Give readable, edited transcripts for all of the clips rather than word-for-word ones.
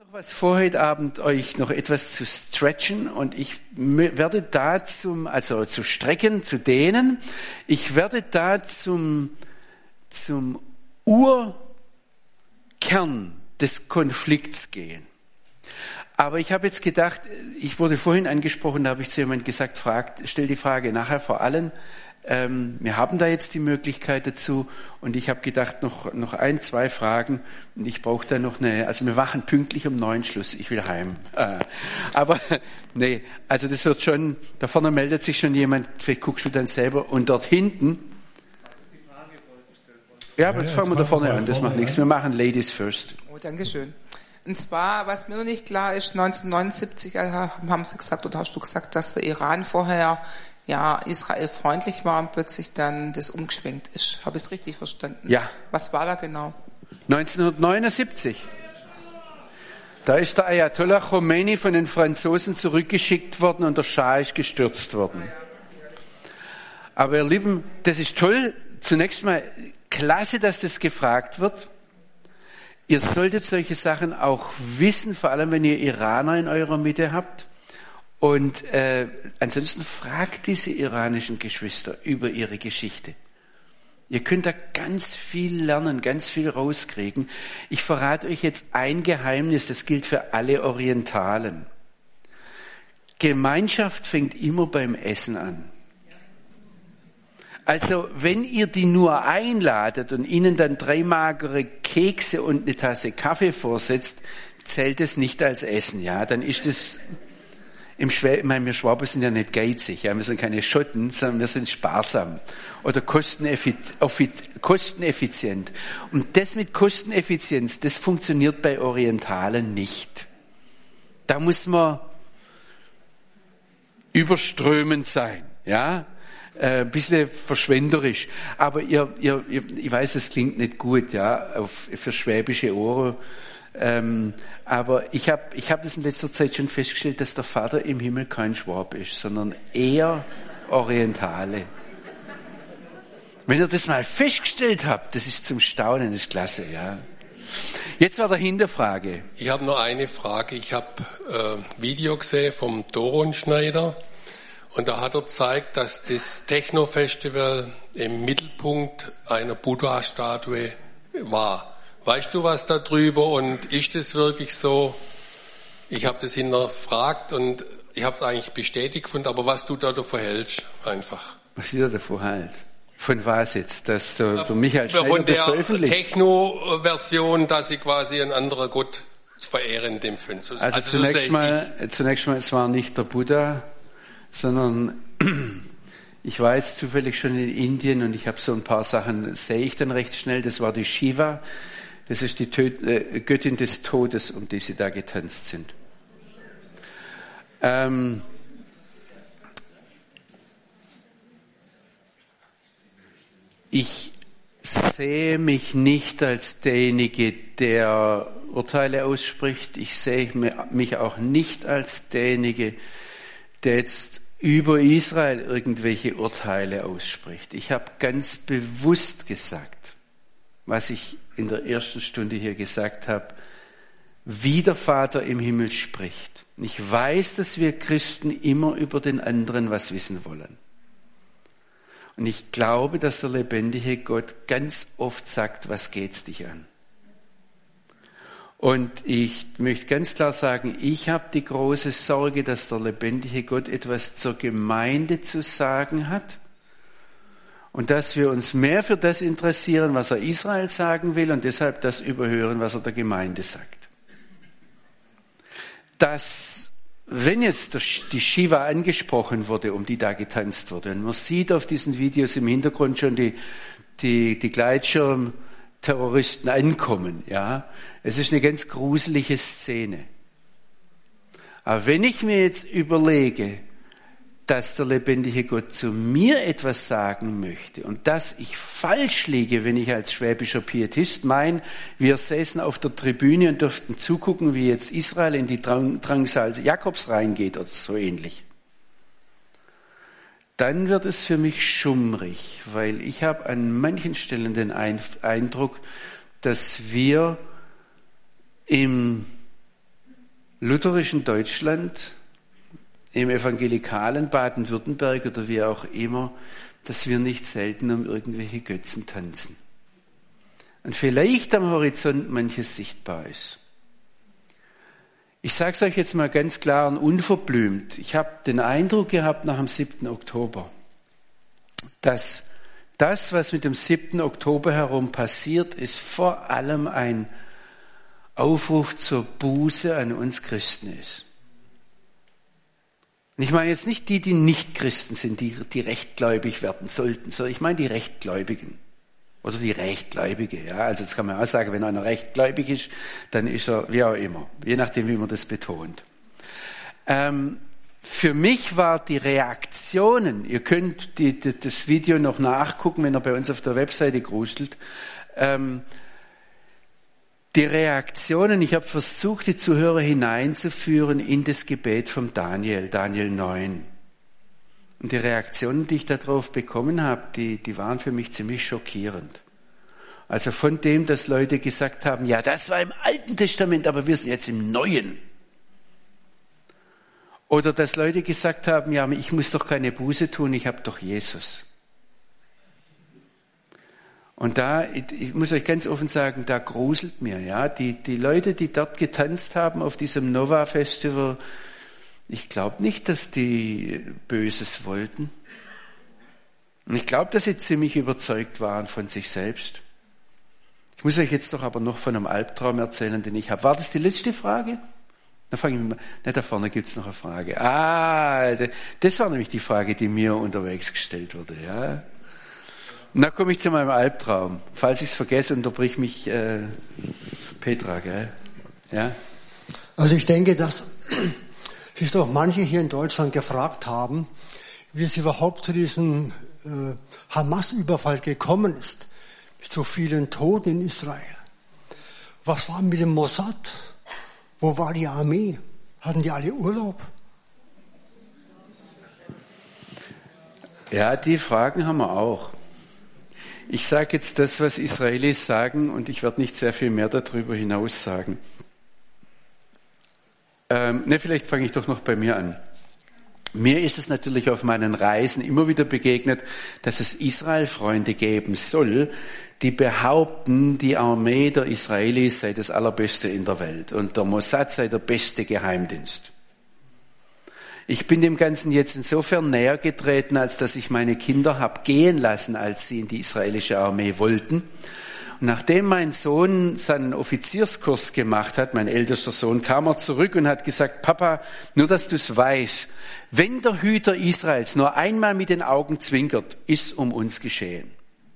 was vor heute Abend euch noch etwas zu stretchen und ich werde da zu strecken, zu dehnen. Ich werde da zum Urkern des Konflikts gehen. Aber ich habe jetzt gedacht, ich wurde vorhin angesprochen, da habe ich zu jemandem gesagt, stell die Frage nachher vor allen. Wir haben da jetzt die Möglichkeit dazu und ich habe gedacht, noch 1, 2 Fragen und ich brauche da noch also wir machen pünktlich um 9 Schluss, ich will heim. Aber nee, also das wird schon, da vorne meldet sich schon jemand, vielleicht guckst du dann selber und dort hinten. Ja, aber jetzt fangen wir da vorne an, das macht nichts, wir machen Ladies first. Oh, Dankeschön. Und zwar, was mir noch nicht klar ist, 1979 haben sie gesagt, oder hast du gesagt, dass der Iran vorher Israel freundlich war und plötzlich dann das umgeschwenkt ist. Habe ich es richtig verstanden? Ja. Was war da genau? 1979. Da ist der Ayatollah Khomeini von den Franzosen zurückgeschickt worden und der Schah ist gestürzt worden. Aber ihr Lieben, das ist toll. Zunächst mal klasse, dass das gefragt wird. Ihr solltet solche Sachen auch wissen, vor allem wenn ihr Iraner in eurer Mitte habt. Und ansonsten fragt diese iranischen Geschwister über ihre Geschichte. Ihr könnt da ganz viel lernen, ganz viel rauskriegen. Ich verrate euch jetzt ein Geheimnis, das gilt für alle Orientalen. Gemeinschaft fängt immer beim Essen an. Also wenn ihr die nur einladet und ihnen dann 3 magere Kekse und eine Tasse Kaffee vorsetzt, zählt es nicht als Essen, ja? Dann ist es ich meine, wir Schwaben sind ja nicht geizig, ja? Wir sind keine Schotten, sondern wir sind sparsam oder kosteneffizient. Und das mit Kosteneffizienz, das funktioniert bei Orientalen nicht. Da muss man überströmend sein, ja? Ein bisschen verschwenderisch. Aber ich weiß, es klingt nicht gut, ja, für schwäbische Ohren. Aber ich hab das in letzter Zeit schon festgestellt, dass der Vater im Himmel kein Schwab ist, sondern eher Orientale. Wenn ihr das mal festgestellt habt, das ist zum Staunen, das ist klasse, ja. Jetzt war der Hinterfrage. Ich habe nur eine Frage. Ich habe Video gesehen vom Doron Schneider und da hat er gezeigt, dass das Techno-Festival im Mittelpunkt einer Buddha-Statue war. Weißt du was darüber und ist das wirklich so? Ich habe das hinterfragt und ich habe es eigentlich bestätigt gefunden, aber was du da davon hältst, einfach. Was ich da davon halt? Von was jetzt? Dass der Michael Schneider das veröffentlicht? Von der Techno-Version, dass ich quasi einen anderen Gott verehren in dem Fall. Also zunächst mal, es war nicht der Buddha, sondern ich war jetzt zufällig schon in Indien und ich habe so ein paar Sachen, sehe ich dann recht schnell, das war die Shiva. Das ist die Göttin des Todes, um die sie da getanzt sind. Ich sehe mich nicht als derjenige, der Urteile ausspricht. Ich sehe mich auch nicht als derjenige, der jetzt über Israel irgendwelche Urteile ausspricht. Ich habe ganz bewusst gesagt, was ich in der ersten Stunde hier gesagt habe, wie der Vater im Himmel spricht. Und ich weiß, dass wir Christen immer über den anderen was wissen wollen. Und ich glaube, dass der lebendige Gott ganz oft sagt, was geht's dich an? Und ich möchte ganz klar sagen, ich habe die große Sorge, dass der lebendige Gott etwas zur Gemeinde zu sagen hat. Und dass wir uns mehr für das interessieren, was er Israel sagen will und deshalb das überhören, was er der Gemeinde sagt. Dass, wenn jetzt die Shiva angesprochen wurde, um die da getanzt wurde, und man sieht auf diesen Videos im Hintergrund schon die Gleitschirmterroristen ankommen, ja. Es ist eine ganz gruselige Szene. Aber wenn ich mir jetzt überlege, dass der lebendige Gott zu mir etwas sagen möchte und dass ich falsch liege, wenn ich als schwäbischer Pietist meine, wir säßen auf der Tribüne und durften zugucken, wie jetzt Israel in die Drangsal Jakobs reingeht oder so ähnlich. Dann wird es für mich schummrig, weil ich habe an manchen Stellen den Eindruck, dass wir im lutherischen Deutschland, im evangelikalen Baden-Württemberg oder wie auch immer, dass wir nicht selten um irgendwelche Götzen tanzen. Und vielleicht am Horizont manches sichtbar ist. Ich sage es euch jetzt mal ganz klar und unverblümt. Ich habe den Eindruck gehabt nach dem 7. Oktober, dass das, was mit dem 7. Oktober herum passiert, ist vor allem ein Aufruf zur Buße an uns Christen ist. Und ich meine jetzt nicht die nicht Christen sind, die rechtgläubig werden sollten, sondern ich meine die Rechtgläubigen. Oder die Rechtgläubige, ja. Also das kann man auch sagen, wenn einer rechtgläubig ist, dann ist er, wie auch immer. Je nachdem, wie man das betont. Für mich war die Reaktionen, ihr könnt das Video noch nachgucken, wenn ihr bei uns auf der Webseite gruselt, die Reaktionen, ich habe versucht, die Zuhörer hineinzuführen in das Gebet vom Daniel 9. Und die Reaktionen, die ich darauf bekommen habe, die waren für mich ziemlich schockierend. Also von dem, dass Leute gesagt haben, ja, das war im Alten Testament, aber wir sind jetzt im Neuen. Oder dass Leute gesagt haben, ja, ich muss doch keine Buße tun, ich habe doch Jesus. Und ich muss euch ganz offen sagen, da gruselt mir, ja, die Leute, die dort getanzt haben auf diesem Nova Festival, ich glaube nicht, dass die Böses wollten. Und ich glaube, dass sie ziemlich überzeugt waren von sich selbst. Ich muss euch jetzt doch aber noch von einem Albtraum erzählen, den ich habe. War das die letzte Frage? Dann fange ich mal. Ne, da vorne gibt's noch eine Frage. Das war nämlich die Frage, die mir unterwegs gestellt wurde, ja. Und dann komme ich zu meinem Albtraum. Falls ich es vergesse, unterbrich mich Petra, gell? Ja? Also ich denke, dass sich doch manche hier in Deutschland gefragt haben, wie es überhaupt zu diesem Hamas-Überfall gekommen ist, mit so vielen Toten in Israel. Was war mit dem Mossad? Wo war die Armee? Hatten die alle Urlaub? Ja, die Fragen haben wir auch. Ich sage jetzt das, was Israelis sagen, und ich werde nicht sehr viel mehr darüber hinaus sagen. Vielleicht fange ich doch noch bei mir an. Mir ist es natürlich auf meinen Reisen immer wieder begegnet, dass es Israel-Freunde geben soll, die behaupten, die Armee der Israelis sei das Allerbeste in der Welt und der Mossad sei der beste Geheimdienst. Ich bin dem Ganzen jetzt insofern näher getreten, als dass ich meine Kinder habe gehen lassen, als sie in die israelische Armee wollten. Und nachdem mein Sohn seinen Offizierskurs gemacht hat, mein ältester Sohn, kam er zurück und hat gesagt, Papa, nur dass du es weißt, wenn der Hüter Israels nur einmal mit den Augen zwinkert, ist um uns geschehen.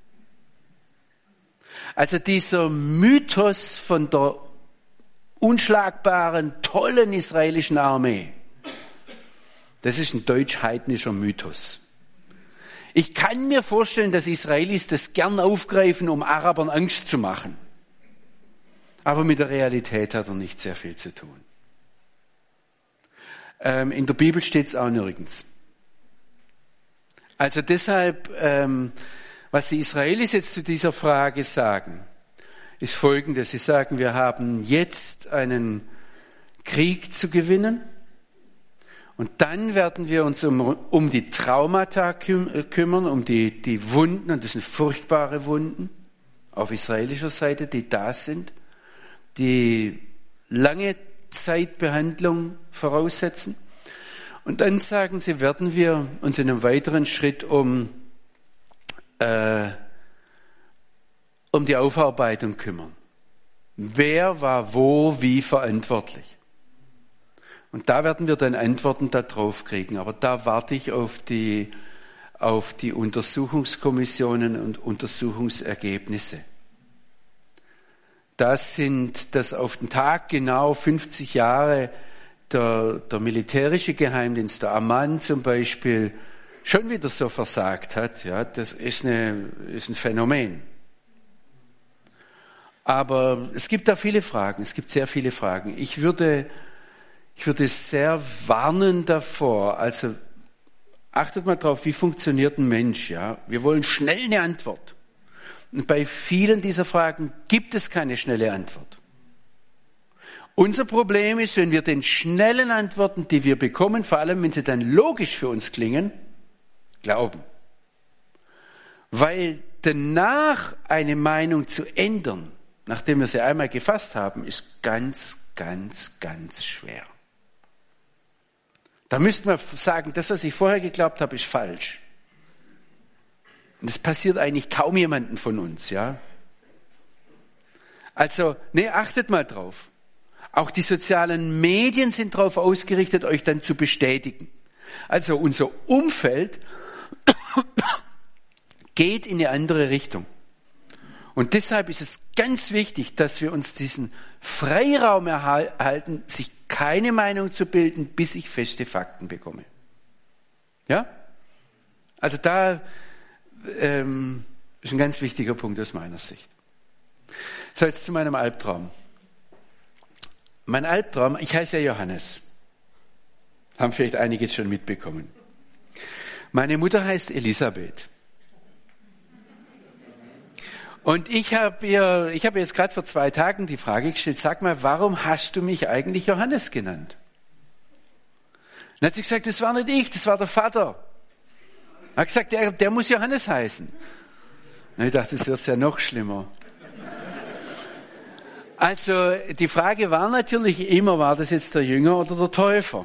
Also dieser Mythos von der unschlagbaren, tollen israelischen Armee, das ist ein deutsch-heidnischer Mythos. Ich kann mir vorstellen, dass Israelis das gern aufgreifen, um Arabern Angst zu machen. Aber mit der Realität hat er nicht sehr viel zu tun. In der Bibel steht es auch nirgends. Also deshalb, was die Israelis jetzt zu dieser Frage sagen, ist Folgendes. Sie sagen, wir haben jetzt einen Krieg zu gewinnen. Und dann werden wir uns um die Traumata kümmern, um die Wunden, und das sind furchtbare Wunden auf israelischer Seite, die da sind, die lange Zeitbehandlung voraussetzen. Und dann sagen sie, werden wir uns in einem weiteren Schritt um die Aufarbeitung kümmern. Wer war wo, wie verantwortlich? Und da werden wir dann Antworten darauf kriegen. Aber da warte ich auf die Untersuchungskommissionen und Untersuchungsergebnisse. Das auf den Tag genau 50 Jahre der militärische Geheimdienst, der Amman zum Beispiel, schon wieder so versagt hat. Ja, das ist ein Phänomen. Aber es gibt da viele Fragen. Es gibt sehr viele Fragen. Ich würde sehr warnen davor, also achtet mal drauf, wie funktioniert ein Mensch, ja? Wir wollen schnell eine Antwort. Und bei vielen dieser Fragen gibt es keine schnelle Antwort. Unser Problem ist, wenn wir den schnellen Antworten, die wir bekommen, vor allem wenn sie dann logisch für uns klingen, glauben. Weil danach eine Meinung zu ändern, nachdem wir sie einmal gefasst haben, ist ganz, ganz, ganz schwer. Da müsste man sagen, das, was ich vorher geglaubt habe, ist falsch. Und das passiert eigentlich kaum jemandem von uns, ja. Also, achtet mal drauf. Auch die sozialen Medien sind darauf ausgerichtet, euch dann zu bestätigen. Also unser Umfeld geht in eine andere Richtung. Und deshalb ist es ganz wichtig, dass wir uns diesen Freiraum erhalten, sich keine Meinung zu bilden, bis ich feste Fakten bekomme. Ja? Also da ist ein ganz wichtiger Punkt aus meiner Sicht. So, jetzt zu meinem Albtraum. Mein Albtraum, ich heiße ja Johannes. Haben vielleicht einige jetzt schon mitbekommen. Meine Mutter heißt Elisabeth. Und ich habe jetzt gerade vor 2 Tagen die Frage gestellt, sag mal, warum hast du mich eigentlich Johannes genannt? Dann hat sie gesagt, das war nicht ich, das war der Vater. Er hat gesagt, der muss Johannes heißen. Und ich dachte, das wird ja noch schlimmer. Also die Frage war natürlich immer, war das jetzt der Jünger oder der Täufer?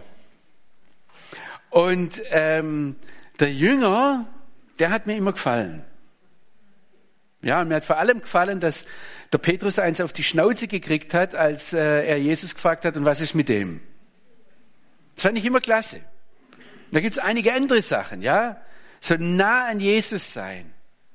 Und der Jünger, der hat mir immer gefallen. Ja, und mir hat vor allem gefallen, dass der Petrus eins auf die Schnauze gekriegt hat, als er Jesus gefragt hat, und was ist mit dem? Das fand ich immer klasse. Und da gibt's einige andere Sachen, ja. So nah an Jesus sein.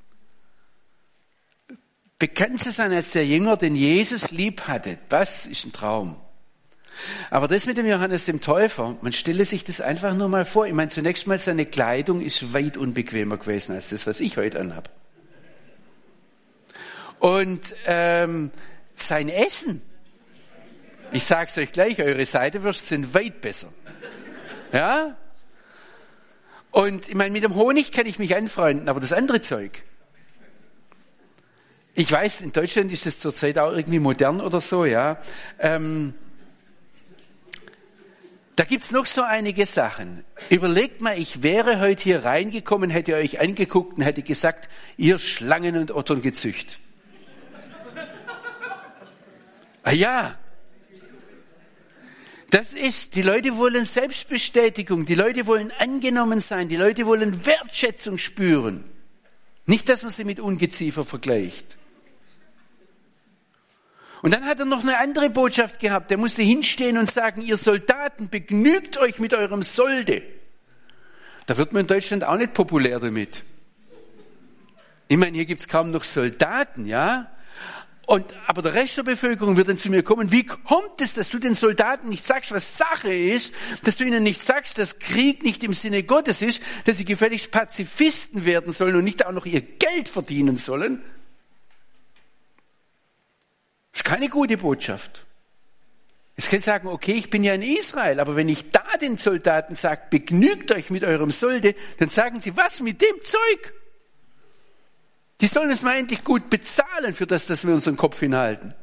Bekannt zu sein als der Jünger, den Jesus lieb hatte, das ist ein Traum. Aber das mit dem Johannes dem Täufer, man stelle sich das einfach nur mal vor. Ich meine, zunächst mal, seine Kleidung ist weit unbequemer gewesen als das, was ich heute anhabe. Und sein Essen, ich sag's euch gleich, eure Seitewürste sind weit besser. Ja? Und ich meine, mit dem Honig kann ich mich anfreunden, aber das andere Zeug, ich weiß, in Deutschland ist es zurzeit auch irgendwie modern oder so, ja. Da gibt's noch so einige Sachen. Überlegt mal, ich wäre heute hier reingekommen, hätte euch angeguckt und hätte gesagt, ihr Schlangen- und Otterngezücht. Ja. Das ist, die Leute wollen Selbstbestätigung, die Leute wollen angenommen sein, die Leute wollen Wertschätzung spüren. Nicht, dass man sie mit Ungeziefer vergleicht. Und dann hat er noch eine andere Botschaft gehabt. Er musste hinstehen und sagen, ihr Soldaten, begnügt euch mit eurem Solde. Da wird man in Deutschland auch nicht populär damit. Ich meine, hier gibt's kaum noch Soldaten, ja? Aber der Rest der Bevölkerung wird dann zu mir kommen, wie kommt es, dass du den Soldaten nicht sagst, was Sache ist, dass du ihnen nicht sagst, dass Krieg nicht im Sinne Gottes ist, dass sie gefälligst Pazifisten werden sollen und nicht auch noch ihr Geld verdienen sollen? Das ist keine gute Botschaft. Jetzt kann ich sagen, okay, ich bin ja in Israel, aber wenn ich da den Soldaten sage, begnügt euch mit eurem Solde, dann sagen sie, was mit dem Zeug? Die sollen uns mal endlich gut bezahlen für das, dass wir unseren Kopf hinhalten.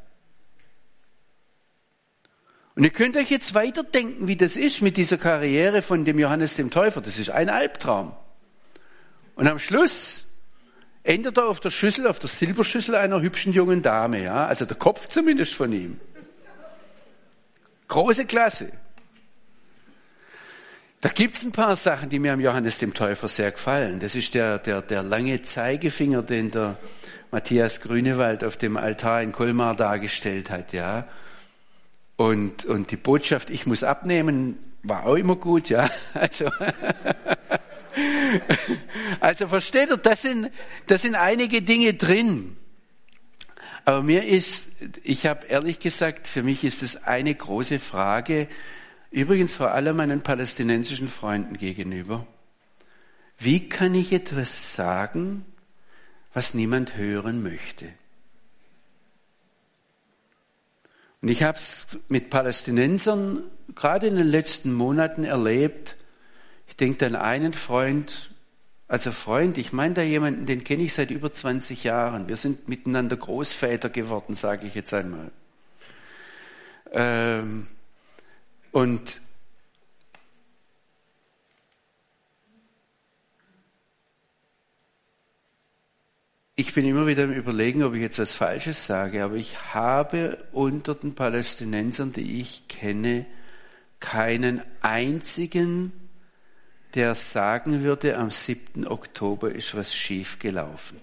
Und ihr könnt euch jetzt weiterdenken, wie das ist mit dieser Karriere von dem Johannes dem Täufer. Das ist ein Albtraum. Und am Schluss endet er auf der Schüssel, auf der Silberschüssel einer hübschen jungen Dame, ja, also der Kopf zumindest von ihm. Große Klasse. Da gibt's ein paar Sachen, die mir am Johannes dem Täufer sehr gefallen. Das ist der lange Zeigefinger, den der Matthias Grünewald auf dem Altar in Colmar dargestellt hat, ja. Und die Botschaft, ich muss abnehmen, war auch immer gut, ja. Also versteht ihr, das sind einige Dinge drin. Aber ich habe ehrlich gesagt, für mich ist es eine große Frage, übrigens vor allem meinen palästinensischen Freunden gegenüber. Wie kann ich etwas sagen, was niemand hören möchte? Und ich habe es mit Palästinensern gerade in den letzten Monaten erlebt. Ich denke an einen Freund, ich meine da jemanden, den kenne ich seit über 20 Jahren. Wir sind miteinander Großväter geworden, sage ich jetzt einmal. Und ich bin immer wieder im Überlegen, ob ich jetzt was Falsches sage, aber ich habe unter den Palästinensern, die ich kenne, keinen einzigen, der sagen würde, am 7. Oktober ist was schiefgelaufen.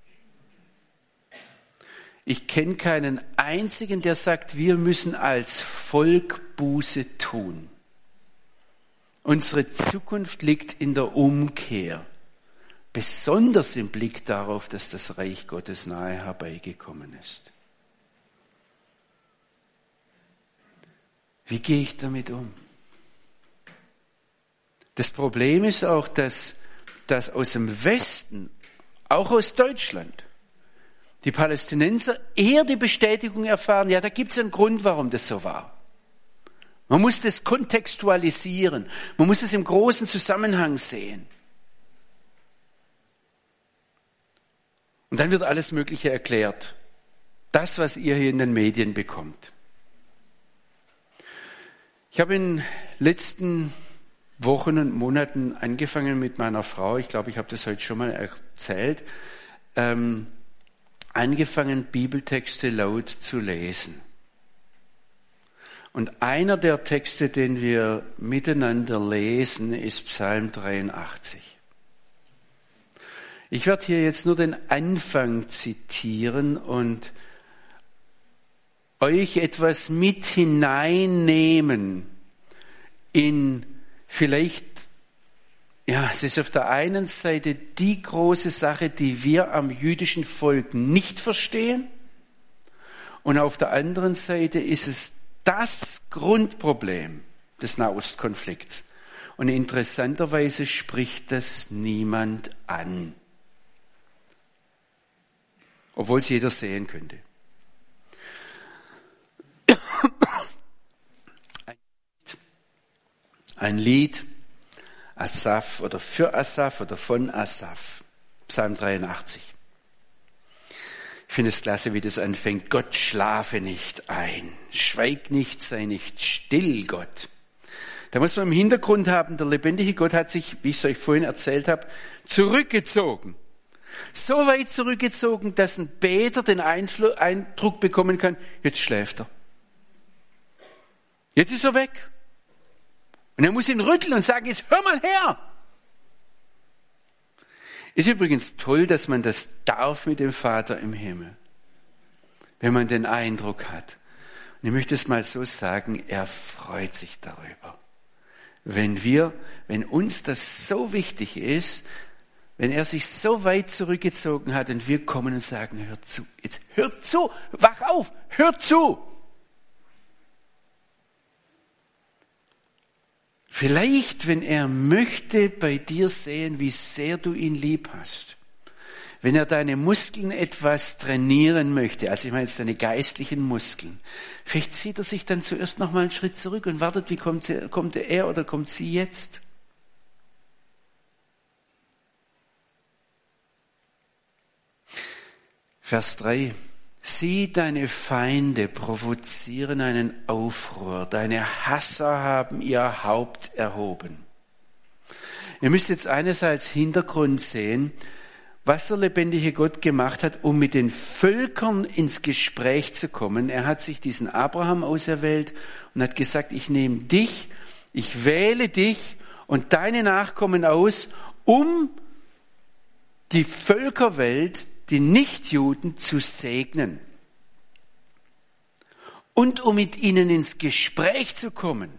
Ich kenne keinen einzigen, der sagt, wir müssen als Volk Buße tun. Unsere Zukunft liegt in der Umkehr. Besonders im Blick darauf, dass das Reich Gottes nahe herbeigekommen ist. Wie gehe ich damit um? Das Problem ist auch, dass aus dem Westen, auch aus Deutschland, die Palästinenser eher die Bestätigung erfahren, ja, da gibt es einen Grund, warum das so war. Man muss das kontextualisieren, man muss es im großen Zusammenhang sehen. Und dann wird alles Mögliche erklärt. Das, was ihr hier in den Medien bekommt. Ich habe in den letzten Wochen und Monaten angefangen mit meiner Frau, ich glaube, ich habe das heute schon mal erzählt, angefangen, Bibeltexte laut zu lesen. Und einer der Texte, den wir miteinander lesen, ist Psalm 83. Ich werde hier jetzt nur den Anfang zitieren und euch etwas mit hineinnehmen in vielleicht, ja, es ist auf der einen Seite die große Sache, die wir am jüdischen Volk nicht verstehen, und auf der anderen Seite ist es das Grundproblem des Nahostkonflikts. Und interessanterweise spricht das niemand an, obwohl es jeder sehen könnte. Ein Lied, Asaf oder für Asaf oder von Asaf, Psalm 83. Ich finde es klasse, wie das anfängt. Gott, schlafe nicht ein, schweig nicht, sei nicht still, Gott. Da muss man im Hintergrund haben, der lebendige Gott hat sich, wie ich es euch vorhin erzählt habe, zurückgezogen. So weit zurückgezogen, dass ein Beter den Eindruck bekommen kann, jetzt schläft er. Jetzt ist er weg. Und er muss ihn rütteln und sagen, jetzt hör mal her. Ist übrigens toll, dass man das darf mit dem Vater im Himmel. Wenn man den Eindruck hat. Und ich möchte es mal so sagen, er freut sich darüber. Wenn uns das so wichtig ist, wenn er sich so weit zurückgezogen hat und wir kommen und sagen, hör zu, jetzt hör zu, wach auf, hör zu. Vielleicht, wenn er möchte, bei dir sehen, wie sehr du ihn lieb hast. Wenn er deine Muskeln etwas trainieren möchte, also ich meine jetzt deine geistlichen Muskeln, vielleicht zieht er sich dann zuerst noch mal einen Schritt zurück und wartet, wie kommt er oder kommt sie jetzt? Vers 3. Sieh, deine Feinde provozieren einen Aufruhr, deine Hasser haben ihr Haupt erhoben. Ihr müsst jetzt eines als Hintergrund sehen, was der lebendige Gott gemacht hat, um mit den Völkern ins Gespräch zu kommen. Er hat sich diesen Abraham auserwählt und hat gesagt, ich nehme dich, ich wähle dich und deine Nachkommen aus, um die Völkerwelt, die Nichtjuden, zu segnen und um mit ihnen ins Gespräch zu kommen.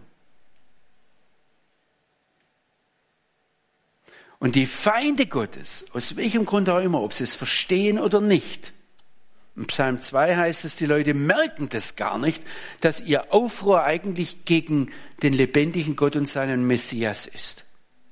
Und die Feinde Gottes, aus welchem Grund auch immer, ob sie es verstehen oder nicht, im Psalm 2 heißt es, die Leute merken das gar nicht, dass ihr Aufruhr eigentlich gegen den lebendigen Gott und seinen Messias ist.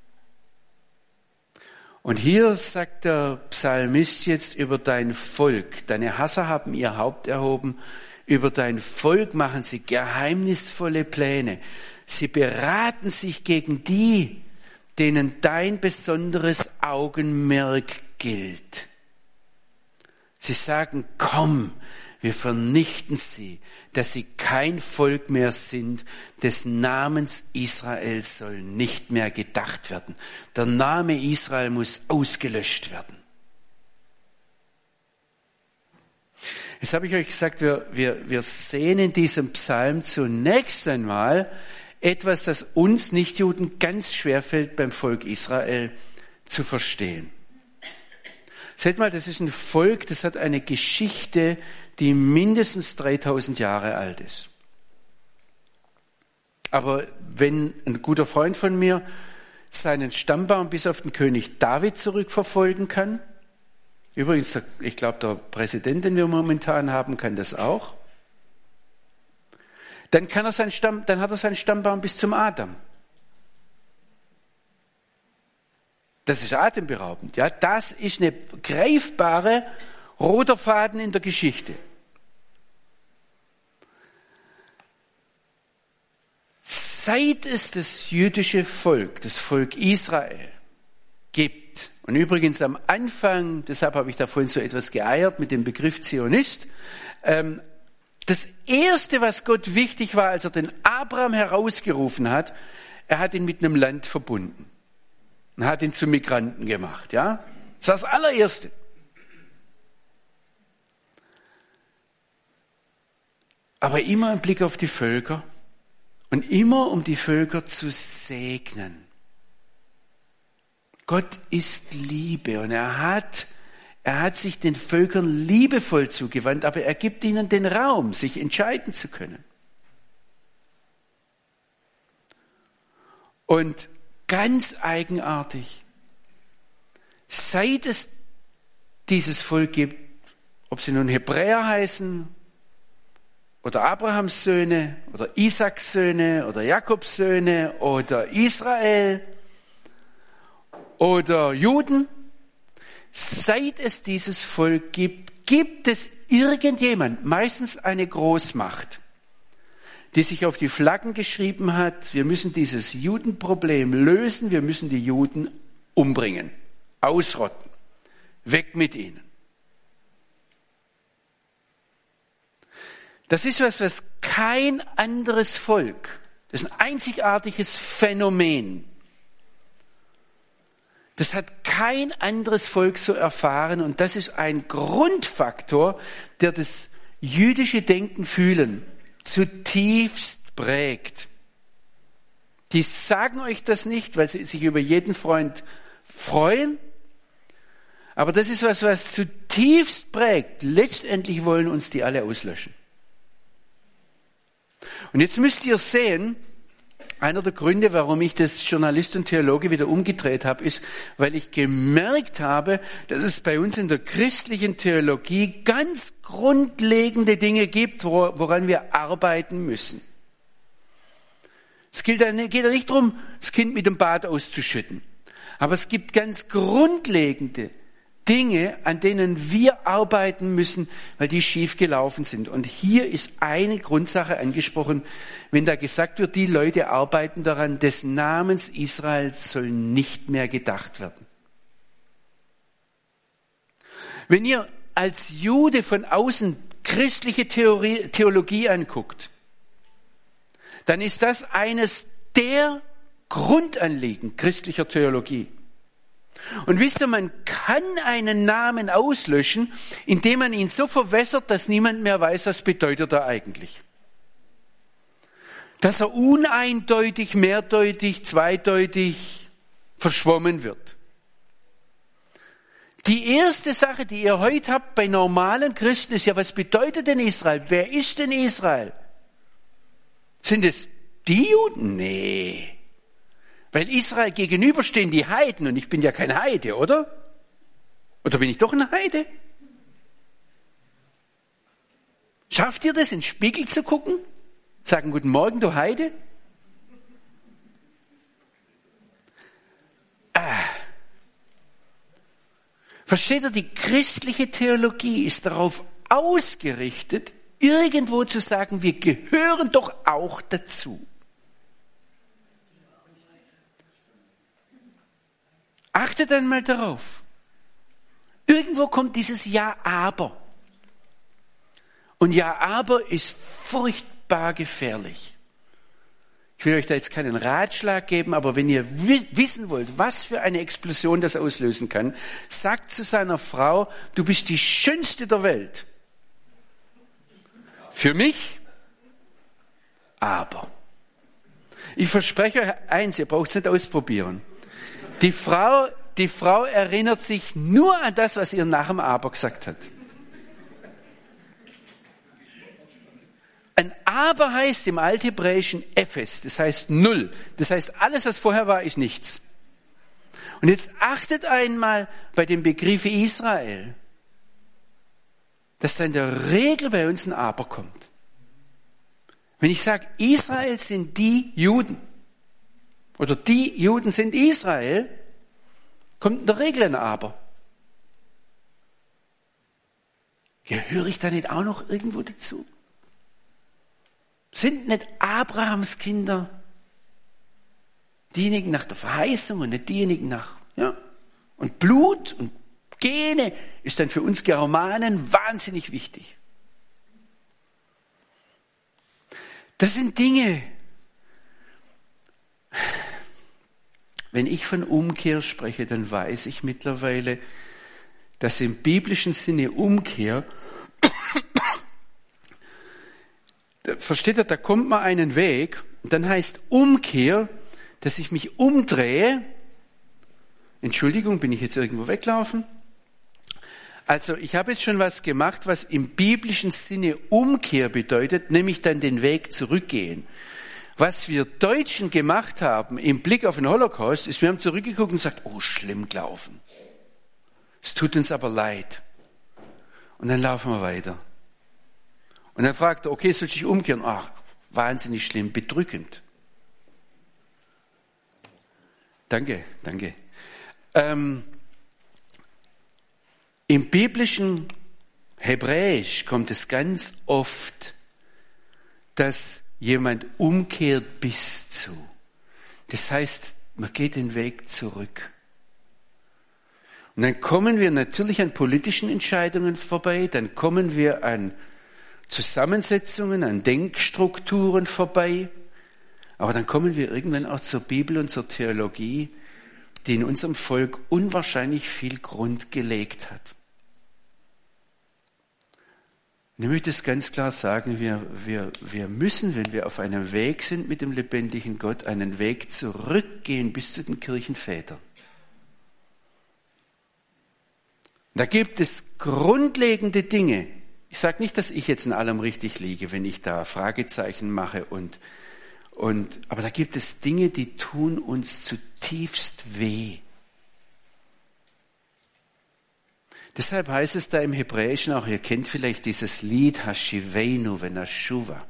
Und hier sagt der Psalmist jetzt über dein Volk, deine Hasser haben ihr Haupt erhoben, über dein Volk machen sie geheimnisvolle Pläne. Sie beraten sich gegen die, denen dein besonderes Augenmerk gilt. Sie sagen, komm, Wir vernichten sie, dass sie kein Volk mehr sind. Des Namens Israel soll nicht mehr gedacht werden. Der Name Israel muss ausgelöscht werden. Jetzt habe ich euch gesagt, wir sehen in diesem Psalm zunächst einmal etwas, das uns Nichtjuden ganz schwer fällt beim Volk Israel zu verstehen. Seht mal, das ist ein Volk, das hat eine Geschichte, die mindestens 3000 Jahre alt ist. Aber wenn ein guter Freund von mir seinen Stammbaum bis auf den König David zurückverfolgen kann, übrigens, ich glaube, der Präsident, den wir momentan haben, kann das auch, dann hat er seinen Stammbaum bis zum Adam. Das ist atemberaubend. Ja? Das ist eine greifbare roter Faden in der Geschichte. Seit es das jüdische Volk, das Volk Israel gibt, und übrigens am Anfang, deshalb habe ich da vorhin so etwas geeiert mit dem Begriff Zionist, das Erste, was Gott wichtig war, als er den Abraham herausgerufen hat, er hat ihn mit einem Land verbunden und hat ihn zum Migranten gemacht. Ja? Das war das Allererste. Aber immer im Blick auf die Völker und immer um die Völker zu segnen. Gott ist Liebe und er hat sich den Völkern liebevoll zugewandt, aber er gibt ihnen den Raum, sich entscheiden zu können. Und ganz eigenartig, seit es dieses Volk gibt, ob sie nun Hebräer heißen oder Abrahams Söhne oder Isaaks Söhne oder Jakobs Söhne oder Israel oder Juden, seit es dieses Volk gibt, gibt es irgendjemand, meistens eine Großmacht, die sich auf die Flaggen geschrieben hat, wir müssen dieses Judenproblem lösen, wir müssen die Juden umbringen, ausrotten, weg mit ihnen. Das ist was kein anderes Volk, das ist ein einzigartiges Phänomen. Das hat kein anderes Volk so erfahren und das ist ein Grundfaktor, der das jüdische Denken, Fühlen zutiefst prägt. Die sagen euch das nicht, weil sie sich über jeden Freund freuen, aber das ist was zutiefst prägt. Letztendlich wollen uns die alle auslöschen. Und jetzt müsst ihr sehen, einer der Gründe, warum ich das Journalist und Theologe wieder umgedreht habe, ist, weil ich gemerkt habe, dass es bei uns in der christlichen Theologie ganz grundlegende Dinge gibt, woran wir arbeiten müssen. Es geht ja nicht darum, das Kind mit dem Bad auszuschütten. Aber es gibt ganz grundlegende Dinge, an denen wir arbeiten müssen, weil die schief gelaufen sind. Und hier ist eine Grundsache angesprochen, wenn da gesagt wird, die Leute arbeiten daran, des Namens Israel soll nicht mehr gedacht werden. Wenn ihr als Jude von außen christliche Theologie anguckt, dann ist das eines der Grundanliegen christlicher Theologie. Und wisst ihr, man kann einen Namen auslöschen, indem man ihn so verwässert, dass niemand mehr weiß, was bedeutet er eigentlich. Dass er uneindeutig, mehrdeutig, zweideutig verschwommen wird. Die erste Sache, die ihr heute habt bei normalen Christen, ist ja, was bedeutet denn Israel? Wer ist denn Israel? Sind es die Juden? Nee. Weil Israel gegenüberstehen die Heiden und ich bin ja kein Heide, oder? Oder bin ich doch ein Heide? Schafft ihr das, in den Spiegel zu gucken? Sagen, guten Morgen, du Heide? Versteht ihr, die christliche Theologie ist darauf ausgerichtet, irgendwo zu sagen, wir gehören doch auch dazu. Achtet einmal darauf. Irgendwo kommt dieses Ja, aber. Und ja, aber ist furchtbar gefährlich. Ich will euch da jetzt keinen Ratschlag geben, aber wenn ihr wissen wollt, was für eine Explosion das auslösen kann, sagt zu seiner Frau, du bist die Schönste der Welt. Für mich, aber. Ich verspreche euch eins, ihr braucht es nicht ausprobieren. Die Frau erinnert sich nur an das, was ihr nach dem Aber gesagt hat. Ein Aber heißt im Althebräischen Ephes, das heißt Null. Das heißt, alles, was vorher war, ist nichts. Und jetzt achtet einmal bei dem Begriff Israel, dass da in der Regel bei uns ein Aber kommt. Wenn ich sage, Israel sind die Juden, oder die Juden sind Israel, kommt in der Regel ein Aber. Gehöre ich da nicht auch noch irgendwo dazu? Sind nicht Abrahams Kinder diejenigen nach der Verheißung und nicht diejenigen nach, ja? Und Blut und Gene ist dann für uns Germanen wahnsinnig wichtig. Das sind Dinge, wenn ich von Umkehr spreche, dann weiß ich mittlerweile, dass im biblischen Sinne Umkehr, versteht ihr, da kommt mal einen Weg und dann heißt Umkehr, dass ich mich umdrehe. Entschuldigung, bin ich jetzt irgendwo weglaufen? Also ich habe jetzt schon was gemacht, was im biblischen Sinne Umkehr bedeutet, nämlich dann den Weg zurückgehen. Was wir Deutschen gemacht haben im Blick auf den Holocaust, ist, wir haben zurückgeguckt und gesagt, oh, schlimm gelaufen. Es tut uns aber leid. Und dann laufen wir weiter. Und dann fragt er, okay, soll ich umkehren? Ach, wahnsinnig schlimm, bedrückend. Danke. Im biblischen Hebräisch kommt es ganz oft, dass jemand umkehrt bis zu. Das heißt, man geht den Weg zurück. Und dann kommen wir natürlich an politischen Entscheidungen vorbei, dann kommen wir an Zusammensetzungen, an Denkstrukturen vorbei, aber dann kommen wir irgendwann auch zur Bibel und zur Theologie, die in unserem Volk unwahrscheinlich viel Grund gelegt hat. Und ich möchte es ganz klar sagen, wir müssen, wenn wir auf einem Weg sind mit dem lebendigen Gott, einen Weg zurückgehen bis zu den Kirchenvätern. Da gibt es grundlegende Dinge. Ich sage nicht, dass ich jetzt in allem richtig liege, wenn ich da Fragezeichen mache aber da gibt es Dinge, die tun uns zutiefst weh. Deshalb heißt es da im Hebräischen auch, ihr kennt vielleicht dieses Lied Hashivenu v'nashuva.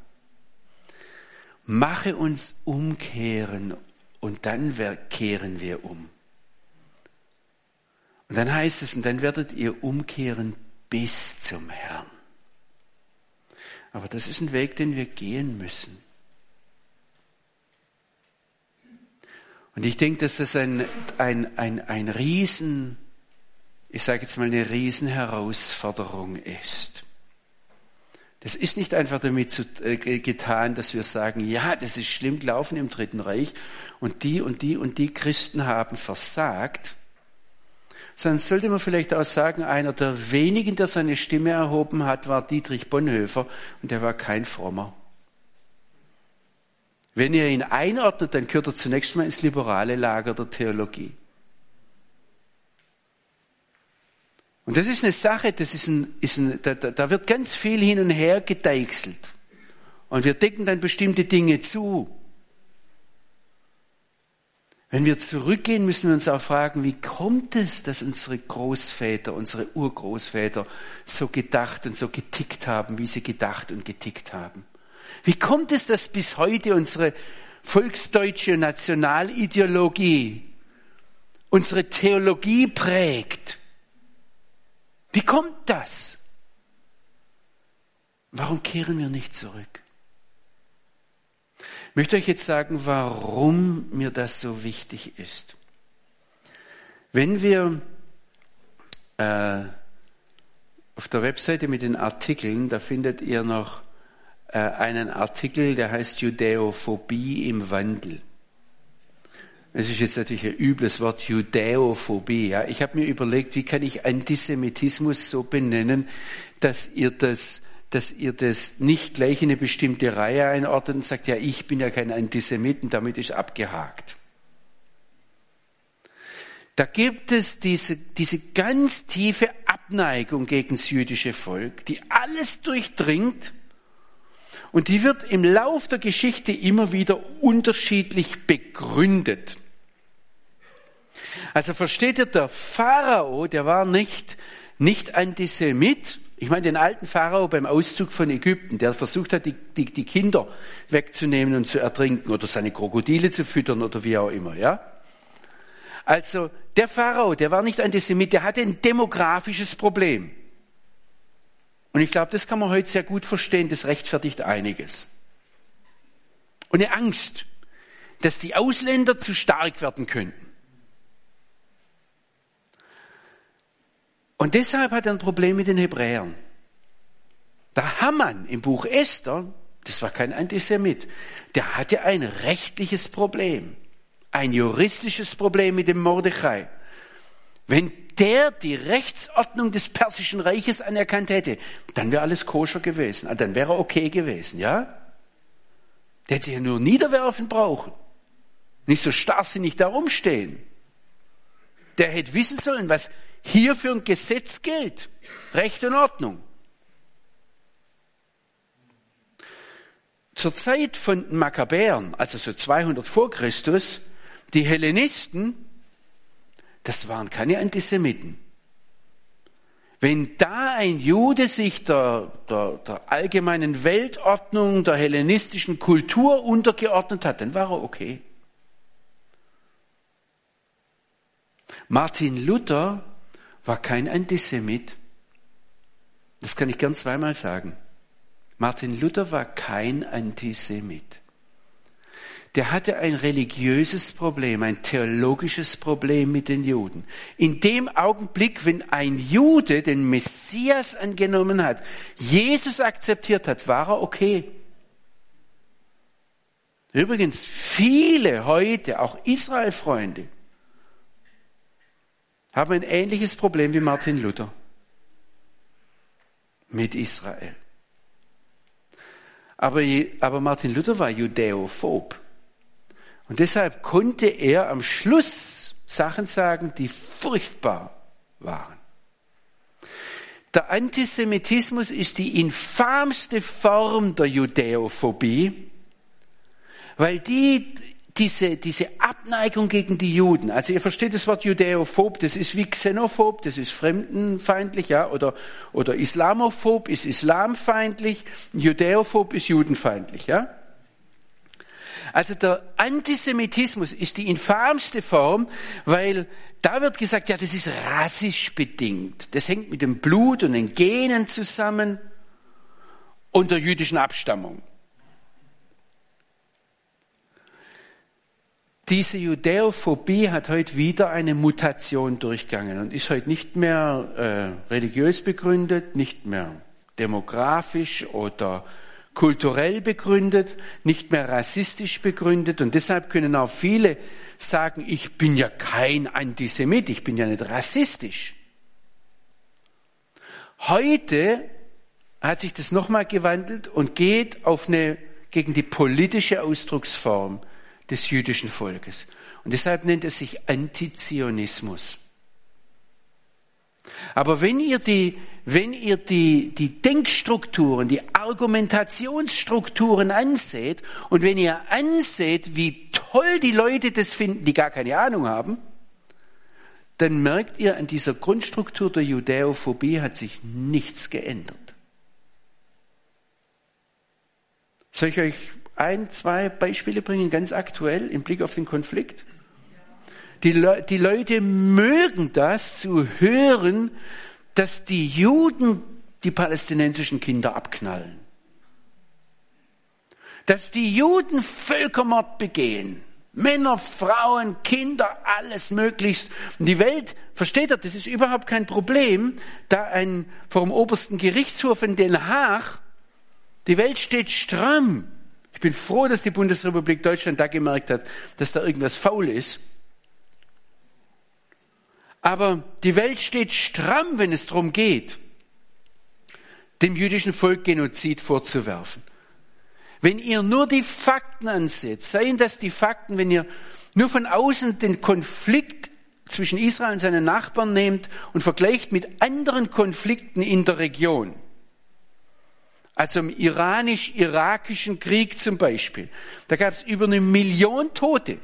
Mache uns umkehren und dann kehren wir um. Und dann heißt es, und dann werdet ihr umkehren bis zum Herrn. Aber das ist ein Weg, den wir gehen müssen. Und ich denke, dass das ein Riesen, ich sage jetzt mal eine Riesenherausforderung ist. Das ist nicht einfach damit getan, dass wir sagen, ja, das ist schlimm gelaufen im Dritten Reich und die Christen haben versagt, sondern sollte man vielleicht auch sagen, einer der wenigen, der seine Stimme erhoben hat, war Dietrich Bonhoeffer und der war kein Frommer. Wenn ihr ihn einordnet, dann gehört er zunächst mal ins liberale Lager der Theologie. Und das ist eine Sache, da wird ganz viel hin und her gedeichselt. Und wir decken dann bestimmte Dinge zu. Wenn wir zurückgehen, müssen wir uns auch fragen, wie kommt es, dass unsere Großväter, unsere Urgroßväter so gedacht und so getickt haben, wie sie gedacht und getickt haben? Wie kommt es, dass bis heute unsere volksdeutsche Nationalideologie unsere Theologie prägt? Wie kommt das? Warum kehren wir nicht zurück? Ich möchte euch jetzt sagen, warum mir das so wichtig ist. Wenn wir, Auf der Webseite mit den Artikeln, da findet ihr noch einen Artikel, der heißt Judäophobie im Wandel. Das ist jetzt natürlich ein übles Wort, Judäophobie. Ja. Ich habe mir überlegt, wie kann ich Antisemitismus so benennen, dass ihr das nicht gleich in eine bestimmte Reihe einordnet und sagt, ja, ich bin ja kein Antisemit und damit ist abgehakt. Da gibt es diese ganz tiefe Abneigung gegen das jüdische Volk, die alles durchdringt und die wird im Lauf der Geschichte immer wieder unterschiedlich begründet. Also versteht ihr, der Pharao, der war nicht Antisemit. Ich meine den alten Pharao beim Auszug von Ägypten, der versucht hat, die Kinder wegzunehmen und zu ertrinken oder seine Krokodile zu füttern oder wie auch immer, ja? Also der Pharao, der war nicht Antisemit, der hatte ein demografisches Problem. Und ich glaube, das kann man heute sehr gut verstehen, das rechtfertigt einiges. Und eine Angst, dass die Ausländer zu stark werden könnten. Und deshalb hat er ein Problem mit den Hebräern. Der Haman im Buch Esther, das war kein Antisemit, der hatte ein rechtliches Problem, ein juristisches Problem mit dem Mordechai. Wenn der die Rechtsordnung des Persischen Reiches anerkannt hätte, dann wäre alles koscher gewesen, dann wäre er okay gewesen, ja? Der hätte sich ja nur niederwerfen brauchen, nicht so starrsinnig da rumstehen. Der hätte wissen sollen, was hier für ein Gesetz gilt, Recht und Ordnung. Zur Zeit von Makkabäern, also so 200 vor Christus, die Hellenisten, das waren keine Antisemiten. Wenn da ein Jude sich der allgemeinen Weltordnung, der hellenistischen Kultur untergeordnet hat, dann war er okay. Martin Luther war kein Antisemit. Das kann ich gern zweimal sagen. Martin Luther war kein Antisemit. Der hatte ein religiöses Problem, ein theologisches Problem mit den Juden. In dem Augenblick, wenn ein Jude den Messias angenommen hat, Jesus akzeptiert hat, war er okay. Übrigens, viele heute, auch Israel-Freunde, haben ein ähnliches Problem wie Martin Luther mit Israel. Aber Martin Luther war judäophob. Und deshalb konnte er am Schluss Sachen sagen, die furchtbar waren. Der Antisemitismus ist die infamste Form der Judäophobie, weil diese Abneigung gegen die Juden, also ihr versteht das Wort Judäophob, das ist wie Xenophob, das ist fremdenfeindlich, ja, oder Islamophob ist islamfeindlich, Judäophob ist judenfeindlich, ja. Also der Antisemitismus ist die infamste Form, weil da wird gesagt, ja, das ist rassisch bedingt. Das hängt mit dem Blut und den Genen zusammen und der jüdischen Abstammung. Diese Judäophobie hat heute wieder eine Mutation durchgegangen und ist heute nicht mehr religiös begründet, nicht mehr demografisch oder kulturell begründet, nicht mehr rassistisch begründet und deshalb können auch viele sagen, ich bin ja kein Antisemit, ich bin ja nicht rassistisch. Heute hat sich das nochmal gewandelt und geht gegen die politische Ausdrucksform des jüdischen Volkes. Und deshalb nennt es sich Antizionismus. Aber wenn ihr die Denkstrukturen, die Argumentationsstrukturen anseht und wenn ihr anseht, wie toll die Leute das finden, die gar keine Ahnung haben, dann merkt ihr, an dieser Grundstruktur der Judäophobie hat sich nichts geändert. Soll ich euch 1, 2 Beispiele bringen, ganz aktuell im Blick auf den Konflikt? Die Leute mögen das zu hören, dass die Juden die palästinensischen Kinder abknallen. Dass die Juden Völkermord begehen. Männer, Frauen, Kinder, alles möglichst. Und die Welt, versteht ihr, das ist überhaupt kein Problem, da vor dem obersten Gerichtshof in Den Haag, die Welt steht stramm. Ich bin froh, dass die Bundesrepublik Deutschland da gemerkt hat, dass da irgendwas faul ist. Aber die Welt steht stramm, wenn es darum geht, dem jüdischen Volk Genozid vorzuwerfen. Wenn ihr nur die Fakten anseht, seien das die Fakten, wenn ihr nur von außen den Konflikt zwischen Israel und seinen Nachbarn nehmt und vergleicht mit anderen Konflikten in der Region, also im iranisch-irakischen Krieg zum Beispiel, da gab es über 1 Million Tote.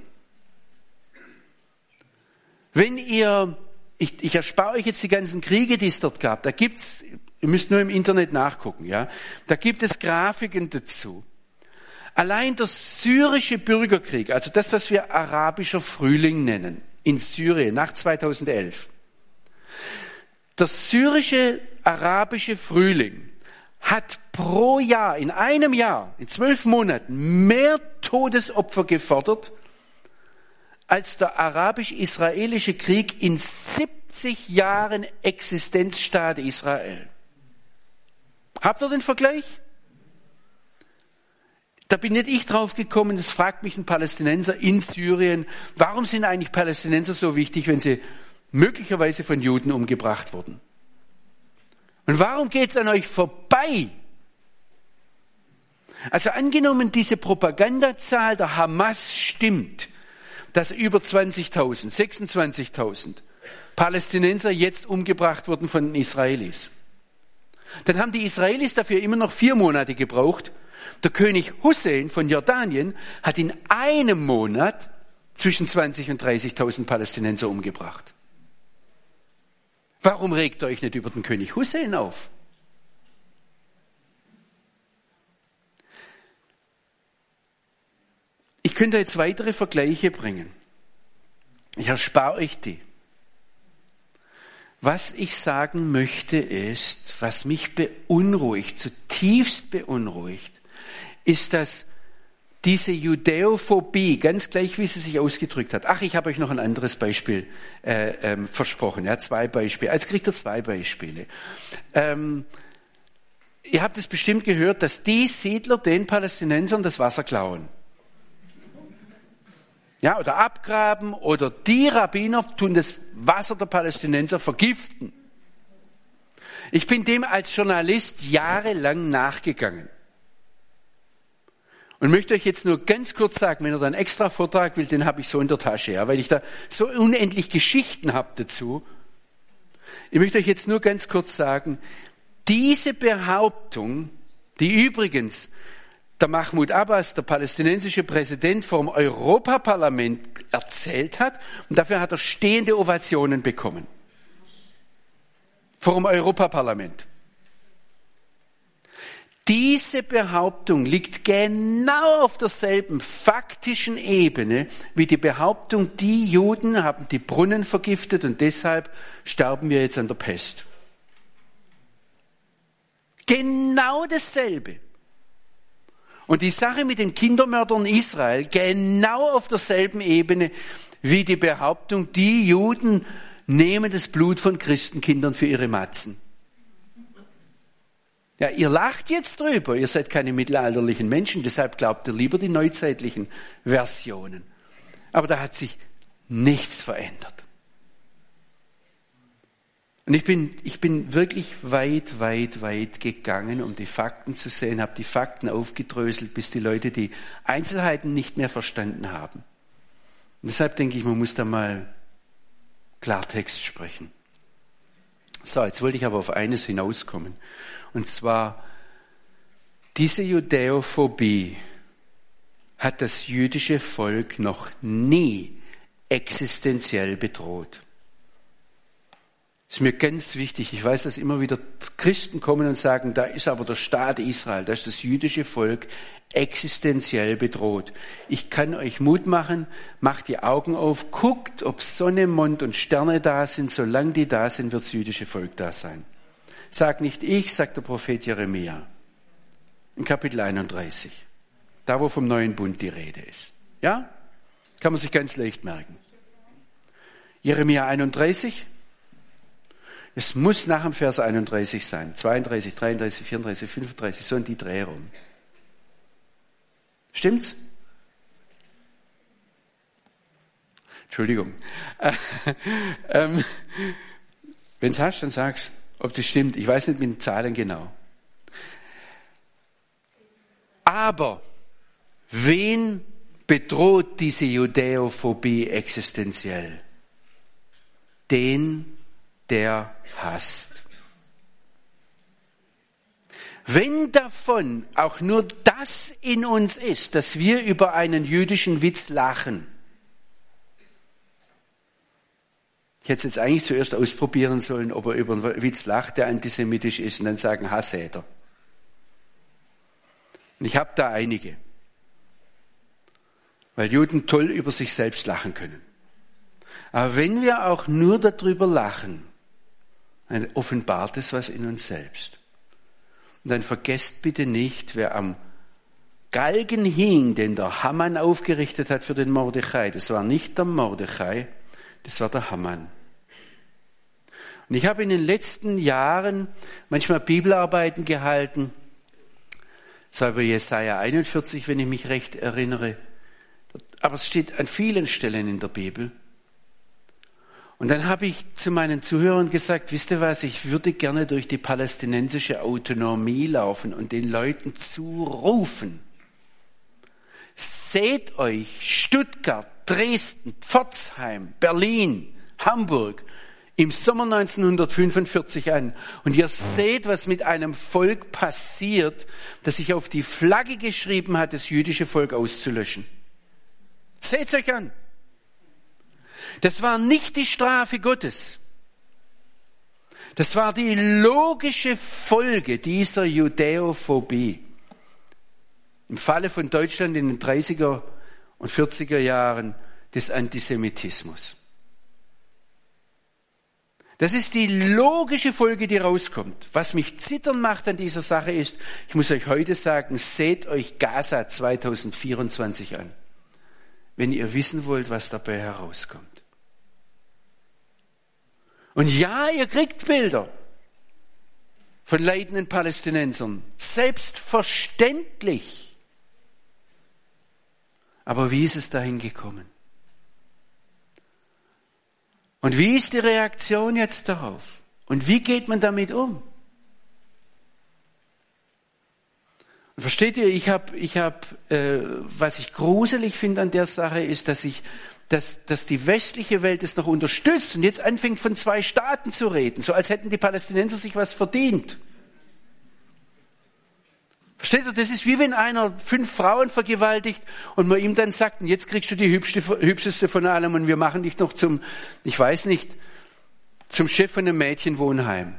Wenn ich erspare euch jetzt die ganzen Kriege, die es dort gab, da gibt's, ihr müsst nur im Internet nachgucken, ja, da gibt es Grafiken dazu. Allein der syrische Bürgerkrieg, also das, was wir arabischer Frühling nennen, in Syrien nach 2011. Der syrische arabische Frühling hat pro Jahr, in einem Jahr, in 12 Monaten, mehr Todesopfer gefordert, als der arabisch-israelische Krieg in 70 Jahren Existenzstaat Israel. Habt ihr den Vergleich? Da bin nicht ich drauf gekommen, das fragt mich ein Palästinenser in Syrien, warum sind eigentlich Palästinenser so wichtig, wenn sie möglicherweise von Juden umgebracht wurden? Und warum geht's an euch vorbei? Also angenommen, diese Propagandazahl der Hamas stimmt, dass über 20.000, 26.000 Palästinenser jetzt umgebracht wurden von den Israelis. Dann haben die Israelis dafür immer noch 4 Monate gebraucht. Der König Hussein von Jordanien hat in einem Monat zwischen 20.000 und 30.000 Palästinenser umgebracht. Warum regt ihr euch nicht über den König Hussein auf? Ich könnte jetzt weitere Vergleiche bringen. Ich erspare euch die. Was ich sagen möchte ist, was mich beunruhigt, zutiefst beunruhigt, ist, dass diese Judäophobie, ganz gleich wie sie sich ausgedrückt hat. Ach, ich habe euch noch ein anderes Beispiel versprochen. Ja, 2 Beispiele. Jetzt kriegt ihr 2 Beispiele. Ihr habt es bestimmt gehört, dass die Siedler den Palästinensern das Wasser klauen. Ja, oder abgraben, oder die Rabbiner tun das Wasser der Palästinenser vergiften. Ich bin dem als Journalist jahrelang nachgegangen. Und möchte euch jetzt nur ganz kurz sagen, wenn ihr da einen extra Vortrag will, den habe ich so in der Tasche, ja, weil ich da so unendlich Geschichten habe dazu. Ich möchte euch jetzt nur ganz kurz sagen, diese Behauptung, die übrigens der Mahmoud Abbas, der palästinensische Präsident, vor dem Europaparlament erzählt hat, und dafür hat er stehende Ovationen bekommen. Vor dem Europaparlament. Diese Behauptung liegt genau auf derselben faktischen Ebene wie die Behauptung, die Juden haben die Brunnen vergiftet und deshalb sterben wir jetzt an der Pest. Genau dasselbe. Und die Sache mit den Kindermördern in Israel genau auf derselben Ebene wie die Behauptung, die Juden nehmen das Blut von Christenkindern für ihre Matzen. Ja, ihr lacht jetzt drüber, ihr seid keine mittelalterlichen Menschen, deshalb glaubt ihr lieber die neuzeitlichen Versionen. Aber da hat sich nichts verändert. Und ich bin wirklich weit gegangen, um die Fakten zu sehen, habe die Fakten aufgedröselt, bis die Leute die Einzelheiten nicht mehr verstanden haben. Und deshalb denke ich, man muss da mal Klartext sprechen. So, jetzt wollte ich aber auf eines hinauskommen. Und zwar, diese Judäophobie hat das jüdische Volk noch nie existenziell bedroht. Das ist mir ganz wichtig. Ich weiß, dass immer wieder Christen kommen und sagen, da ist aber der Staat Israel, da ist das jüdische Volk existenziell bedroht. Ich kann euch Mut machen, macht die Augen auf, guckt, ob Sonne, Mond und Sterne da sind. Solange die da sind, wird das jüdische Volk da sein. Sag nicht ich, sagt der Prophet Jeremia in Kapitel 31, da wo vom neuen Bund die Rede ist. Ja? Kann man sich ganz leicht merken. Jeremia 31. Es muss nach dem Vers 31 sein. 32, 33, 34, 35, so in die Dreh rum. Stimmt's? Entschuldigung. Wenn's hast, dann sag's, ob das stimmt. Ich weiß nicht mit den Zahlen genau. Aber wen bedroht diese Judäophobie existenziell? Den, der hasst. Wenn davon auch nur das in uns ist, dass wir über einen jüdischen Witz lachen. Ich hätte es jetzt eigentlich zuerst ausprobieren sollen, ob er über einen Witz lacht, der antisemitisch ist, und dann sagen Hassäter. Und ich habe da einige. Weil Juden toll über sich selbst lachen können. Aber wenn wir auch nur darüber lachen, dann offenbart es was in uns selbst. Und dann vergesst bitte nicht, wer am Galgen hing, den der Haman aufgerichtet hat für den Mordechai. Das war nicht der Mordechai, das war der Haman. Und ich habe in den letzten Jahren manchmal Bibelarbeiten gehalten. Das war über Jesaja 41, wenn ich mich recht erinnere. Aber es steht an vielen Stellen in der Bibel. Und dann habe ich zu meinen Zuhörern gesagt, wisst ihr was, ich würde gerne durch die palästinensische Autonomie laufen und den Leuten zurufen. Seht euch Stuttgart, Dresden, Pforzheim, Berlin, Hamburg im Sommer 1945 an. Und ihr seht, was mit einem Volk passiert, das sich auf die Flagge geschrieben hat, das jüdische Volk auszulöschen. Seht's euch an. Das war nicht die Strafe Gottes. Das war die logische Folge dieser Judäophobie. Im Falle von Deutschland in den 30er und 40er Jahren des Antisemitismus. Das ist die logische Folge, die rauskommt. Was mich zittern macht an dieser Sache ist, ich muss euch heute sagen, seht euch Gaza 2024 an, wenn ihr wissen wollt, was dabei herauskommt. Und ja, ihr kriegt Bilder von leidenden Palästinensern. Selbstverständlich. Aber wie ist es dahin gekommen? Und wie ist die Reaktion jetzt darauf? Und wie geht man damit um? Und versteht ihr, was ich gruselig finde an der Sache ist, dass die westliche Welt es noch unterstützt und jetzt anfängt von 2 Staaten zu reden, so als hätten die Palästinenser sich was verdient. Versteht ihr, das ist wie wenn einer 5 Frauen vergewaltigt und man ihm dann sagt, und jetzt kriegst du die hübscheste von allem und wir machen dich noch zum Chef von einem Mädchenwohnheim.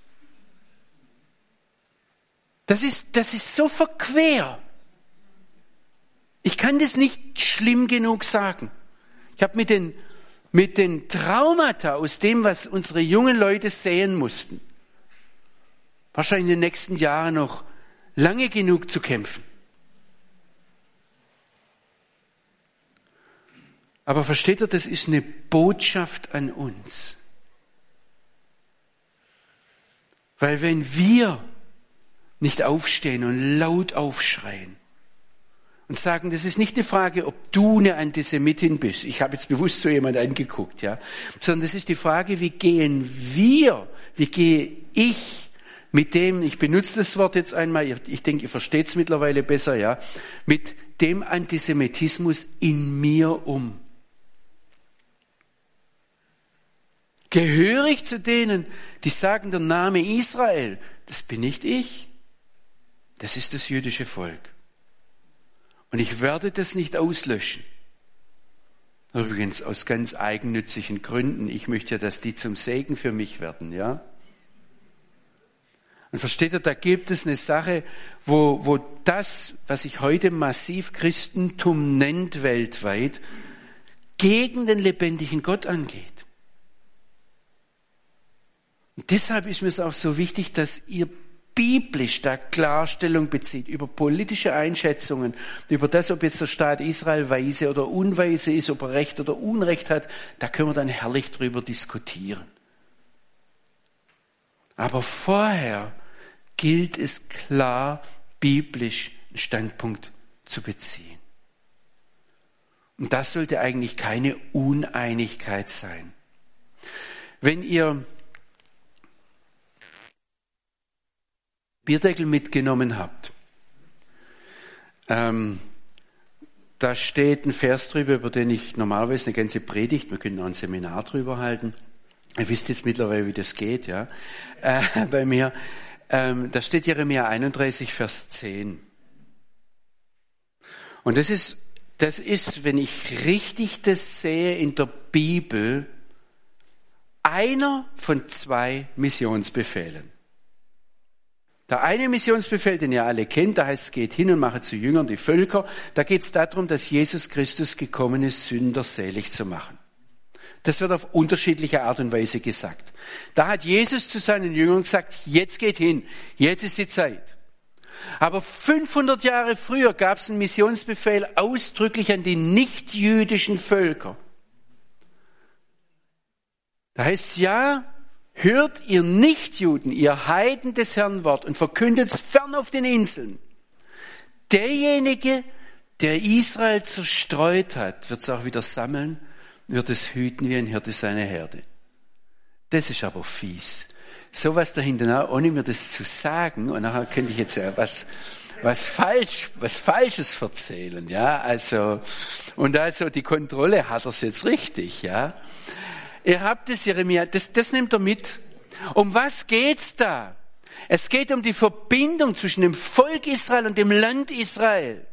Das ist so verquer. Ich kann das nicht schlimm genug sagen. Ich habe mit den Traumata aus dem, was unsere jungen Leute sehen mussten, wahrscheinlich in den nächsten Jahren noch lange genug zu kämpfen. Aber versteht ihr, das ist eine Botschaft an uns. Weil wenn wir nicht aufstehen und laut aufschreien und sagen, das ist nicht die Frage, ob du eine Antisemitin bist. Ich habe jetzt bewusst so jemand angeguckt, ja. Sondern das ist die Frage, wie gehe ich mit dem, ich benutze das Wort jetzt einmal, ich denke, ihr versteht es mittlerweile besser, ja, mit dem Antisemitismus in mir um. Gehöre ich zu denen, die sagen, der Name Israel, das bin nicht ich, das ist das jüdische Volk. Und ich werde das nicht auslöschen. Übrigens aus ganz eigennützigen Gründen. Ich möchte ja, dass die zum Segen für mich werden, ja. Und versteht ihr, da gibt es eine Sache, wo das, was sich heute massiv Christentum nennt weltweit, gegen den lebendigen Gott angeht. Und deshalb ist mir es auch so wichtig, dass ihr biblisch da Klarstellung bezieht über politische Einschätzungen, über das, ob jetzt der Staat Israel weise oder unweise ist, ob er Recht oder Unrecht hat, da können wir dann herrlich drüber diskutieren. Aber vorher gilt es klar, biblisch einen Standpunkt zu beziehen. Und das sollte eigentlich keine Uneinigkeit sein. Wenn ihr Bierdeckel mitgenommen habt, da steht ein Vers drüber, über den ich normalerweise eine ganze Predigt, wir können auch ein Seminar drüber halten. Ihr wisst jetzt mittlerweile, wie das geht, ja, bei mir. Da steht Jeremia 31, Vers 10. Und das ist, wenn ich richtig das sehe in der Bibel, einer von 2 Missionsbefehlen. Der eine Missionsbefehl, den ihr alle kennt, da heißt es, geht hin und macht zu Jüngern die Völker. Da geht es darum, dass Jesus Christus gekommen ist, Sünder selig zu machen. Das wird auf unterschiedliche Art und Weise gesagt. Da hat Jesus zu seinen Jüngern gesagt, jetzt geht hin, jetzt ist die Zeit. Aber 500 Jahre früher gab es einen Missionsbefehl ausdrücklich an die nichtjüdischen Völker. Da heißt es, ja, hört ihr Nichtjuden, ihr Heiden des Herrn Wort und verkündet es fern auf den Inseln. Derjenige, der Israel zerstreut hat, wird es auch wieder sammeln, wird es hüten wie ein Hirte seine Herde. Das ist aber fies. Sowas dahinter, ohne mir das zu sagen, und nachher könnte ich jetzt ja was Falsches erzählen, ja, also die Kontrolle hat er's jetzt richtig, ja. Ihr habt es, Jeremia, das nimmt er mit. Um was geht's da? Es geht um die Verbindung zwischen dem Volk Israel und dem Land Israel.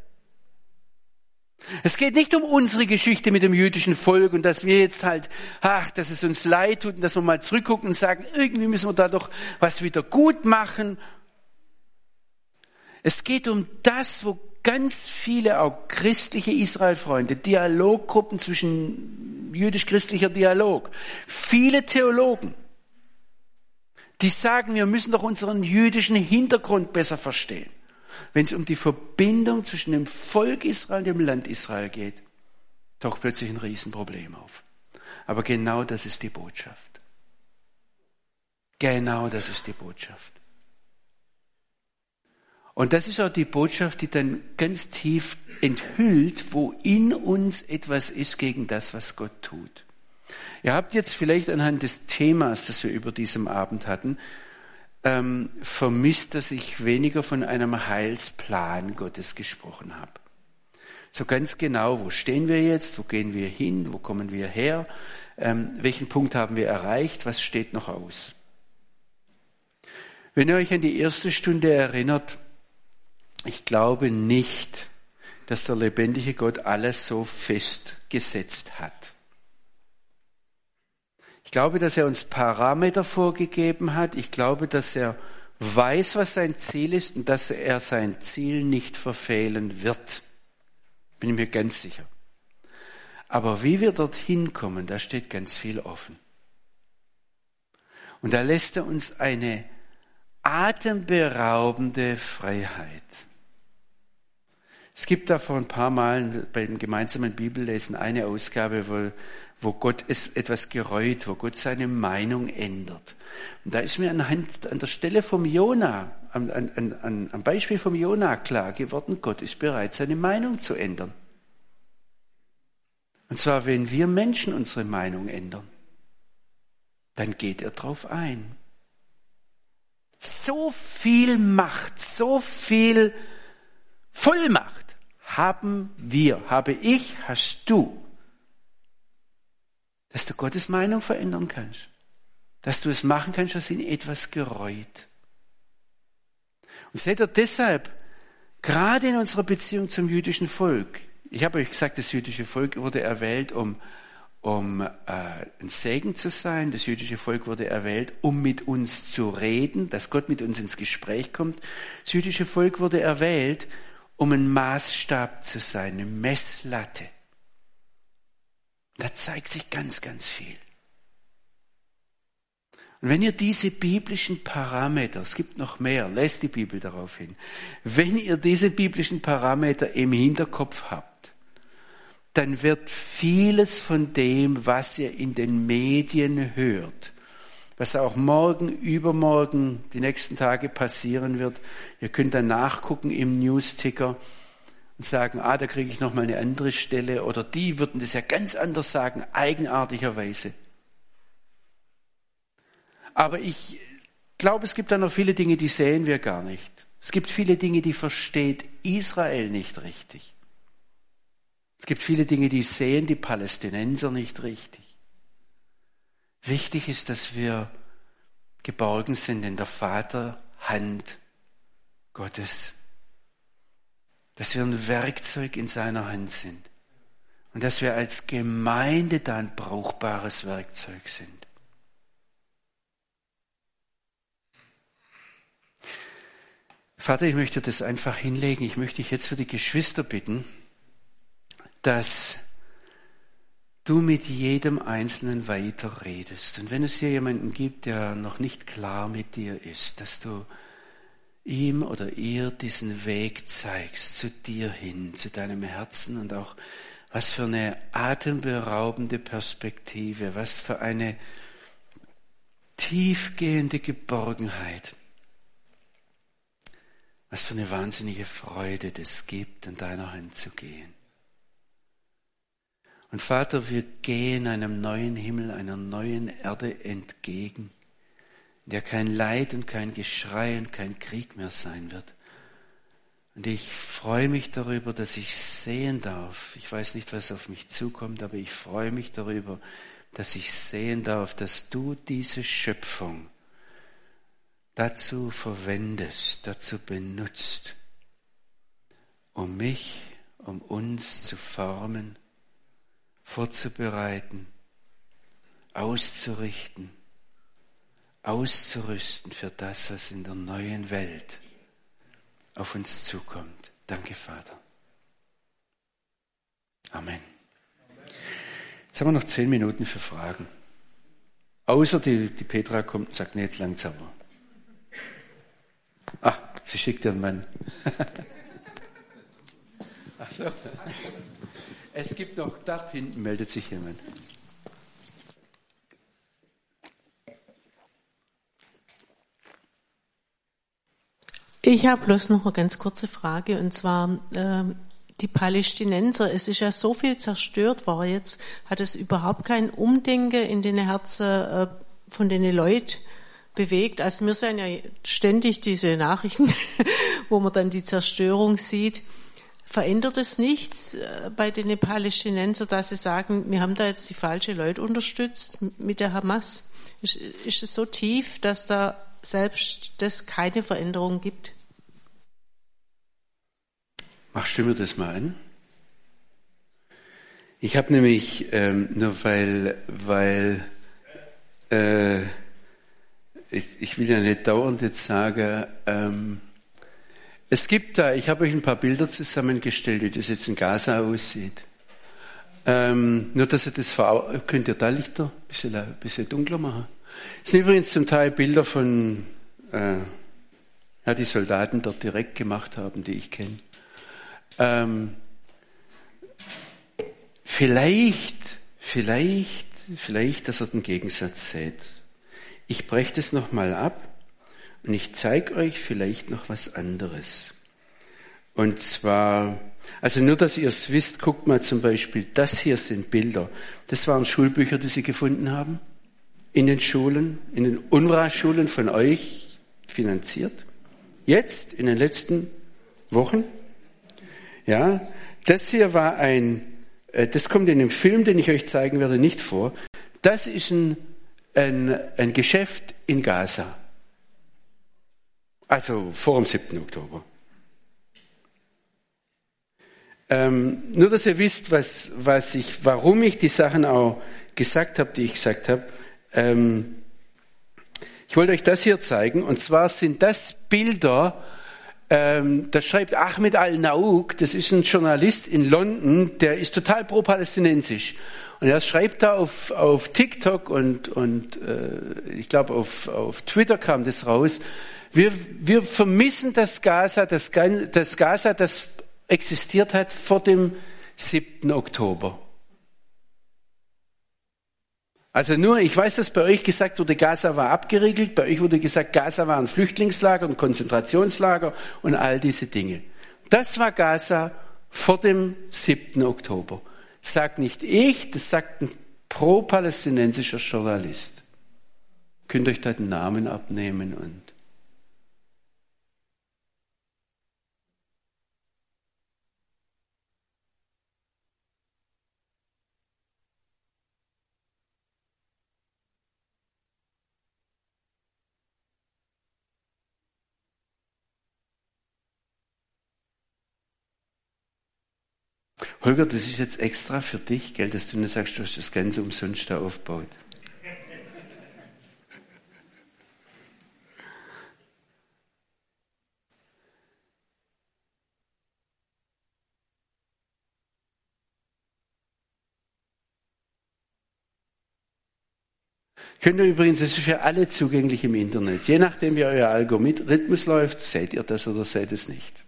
Es geht nicht um unsere Geschichte mit dem jüdischen Volk und dass wir jetzt halt, dass es uns leid tut und dass wir mal zurückgucken und sagen, irgendwie müssen wir da doch was wieder gut machen. Es geht um das, wo ganz viele auch christliche Israel-Freunde, Dialoggruppen zwischen jüdisch-christlicher Dialog, viele Theologen, die sagen, wir müssen doch unseren jüdischen Hintergrund besser verstehen. Wenn es um die Verbindung zwischen dem Volk Israel und dem Land Israel geht, taucht plötzlich ein Riesenproblem auf. Aber genau das ist die Botschaft. Genau das ist die Botschaft. Und das ist auch die Botschaft, die dann ganz tief enthüllt, wo in uns etwas ist gegen das, was Gott tut. Ihr habt jetzt vielleicht anhand des Themas, das wir über diesem Abend hatten, vermisst, dass ich weniger von einem Heilsplan Gottes gesprochen habe. So ganz genau, wo stehen wir jetzt, wo gehen wir hin, wo kommen wir her, welchen Punkt haben wir erreicht, was steht noch aus. Wenn ihr euch an die erste Stunde erinnert, ich glaube nicht, dass der lebendige Gott alles so festgesetzt hat. Ich glaube, dass er uns Parameter vorgegeben hat. Ich glaube, dass er weiß, was sein Ziel ist und dass er sein Ziel nicht verfehlen wird. Bin ich mir ganz sicher. Aber wie wir dorthin kommen, da steht ganz viel offen. Und da lässt er uns eine atemberaubende Freiheit. Es gibt da vor ein paar Mal beim gemeinsamen Bibellesen eine Ausgabe, wo Gott etwas gereut, wo Gott seine Meinung ändert. Und da ist mir an der Stelle vom Jona, am Beispiel vom Jona klar geworden, Gott ist bereit, seine Meinung zu ändern. Und zwar, wenn wir Menschen unsere Meinung ändern, dann geht er drauf ein. So viel Macht, so viel Vollmacht habe ich, hast du, dass du Gottes Meinung verändern kannst. Dass du es machen kannst, was ihn etwas gereut. Und seht ihr deshalb, gerade in unserer Beziehung zum jüdischen Volk, ich habe euch gesagt, das jüdische Volk wurde erwählt, um ein Segen zu sein. Das jüdische Volk wurde erwählt, um mit uns zu reden, dass Gott mit uns ins Gespräch kommt. Das jüdische Volk wurde erwählt, um ein Maßstab zu sein, eine Messlatte. Da zeigt sich ganz, ganz viel. Und wenn ihr diese biblischen Parameter, es gibt noch mehr, lest die Bibel darauf hin, wenn ihr diese biblischen Parameter im Hinterkopf habt, dann wird vieles von dem, was ihr in den Medien hört, was auch morgen, übermorgen, die nächsten Tage passieren wird, ihr könnt dann nachgucken im Newsticker und sagen, da kriege ich noch mal eine andere Stelle, oder die würden das ja ganz anders sagen, eigenartigerweise. Aber ich glaube, es gibt da noch viele Dinge, die sehen wir gar nicht. Es gibt viele Dinge, die versteht Israel nicht richtig. Es gibt viele Dinge, die sehen die Palästinenser nicht richtig. Wichtig ist, dass wir geborgen sind in der Vaterhand Gottes. Dass wir ein Werkzeug in seiner Hand sind. Und dass wir als Gemeinde da ein brauchbares Werkzeug sind. Vater, ich möchte das einfach hinlegen. Ich möchte dich jetzt für die Geschwister bitten, dass du mit jedem Einzelnen weiterredest. Und wenn es hier jemanden gibt, der noch nicht klar mit dir ist, dass du ihm oder ihr diesen Weg zeigst, zu dir hin, zu deinem Herzen, und auch was für eine atemberaubende Perspektive, was für eine tiefgehende Geborgenheit, was für eine wahnsinnige Freude das gibt, an deiner Hand zu gehen. Und Vater, wir gehen einem neuen Himmel, einer neuen Erde entgegen, in der kein Leid und kein Geschrei und kein Krieg mehr sein wird. Und ich freue mich darüber, dass ich sehen darf. Ich weiß nicht, was auf mich zukommt, aber ich freue mich darüber, dass ich sehen darf, dass du diese Schöpfung dazu verwendest, dazu benutzt, um mich, um uns zu formen, vorzubereiten, auszurichten, auszurüsten für das, was in der neuen Welt auf uns zukommt. Danke, Vater. Amen. Jetzt haben wir noch 10 Minuten für Fragen. Außer die Petra kommt und sagt, nee, jetzt langt's aber. Sie schickt ihren Mann. Ach so. Es gibt noch, dort hinten meldet sich jemand. Ich habe bloß noch eine ganz kurze Frage, und zwar die Palästinenser. Es ist ja so viel zerstört worden jetzt. Hat es überhaupt kein Umdenken in den Herzen von den Leuten bewegt? Also wir sehen ja ständig diese Nachrichten, wo man dann die Zerstörung sieht. Verändert es nichts bei den Palästinensern, dass sie sagen, wir haben da jetzt die falschen Leute unterstützt mit der Hamas? Ist es so tief, dass da selbst das keine Veränderung gibt? Machst du mir das mal an? Ich habe nämlich, nur weil ich will ja nicht dauernd jetzt sagen, es gibt da, ich habe euch ein paar Bilder zusammengestellt, wie das jetzt in Gaza aussieht. Nur, dass ihr das könnt ihr da Lichter ein bisschen dunkler machen? Das sind übrigens zum Teil Bilder von, die Soldaten dort direkt gemacht haben, die ich kenne. Vielleicht, dass ihr den Gegensatz seht. Ich breche das nochmal ab und ich zeige euch vielleicht noch was anderes. Und zwar, also nur, dass ihr es wisst, guckt mal zum Beispiel, das hier sind Bilder. Das waren Schulbücher, die sie gefunden haben. In den Schulen, in den UNRWA-Schulen von euch finanziert. Jetzt, in den letzten Wochen. Ja, das hier war das kommt in dem Film, den ich euch zeigen werde, nicht vor. Das ist ein Geschäft in Gaza. Also vor dem 7. Oktober. Nur, dass ihr wisst, warum ich die Sachen auch gesagt habe, die ich gesagt habe. Ich wollte euch das hier zeigen, und zwar sind das Bilder Da schreibt Ahmed Al-Naouk, das ist ein Journalist in London, der ist total pro-palästinensisch. Und er schreibt da auf TikTok und ich glaube auf Twitter kam das raus, wir vermissen das Gaza, das Gaza, das existiert hat vor dem 7. Oktober. Also nur, ich weiß, dass bei euch gesagt wurde, Gaza war abgeriegelt, bei euch wurde gesagt, Gaza war ein Flüchtlingslager, ein Konzentrationslager und all diese Dinge. Das war Gaza vor dem 7. Oktober. Das sagt nicht ich, das sagt ein pro-palästinensischer Journalist. Könnt euch da den Namen abnehmen und Holger, das ist jetzt extra für dich, gell, dass du nicht sagst, du hast das Ganze umsonst da aufgebaut. Könnt ihr übrigens, das ist für alle zugänglich im Internet. Je nachdem, wie euer Algorithmus läuft, seht ihr das oder seht es nicht.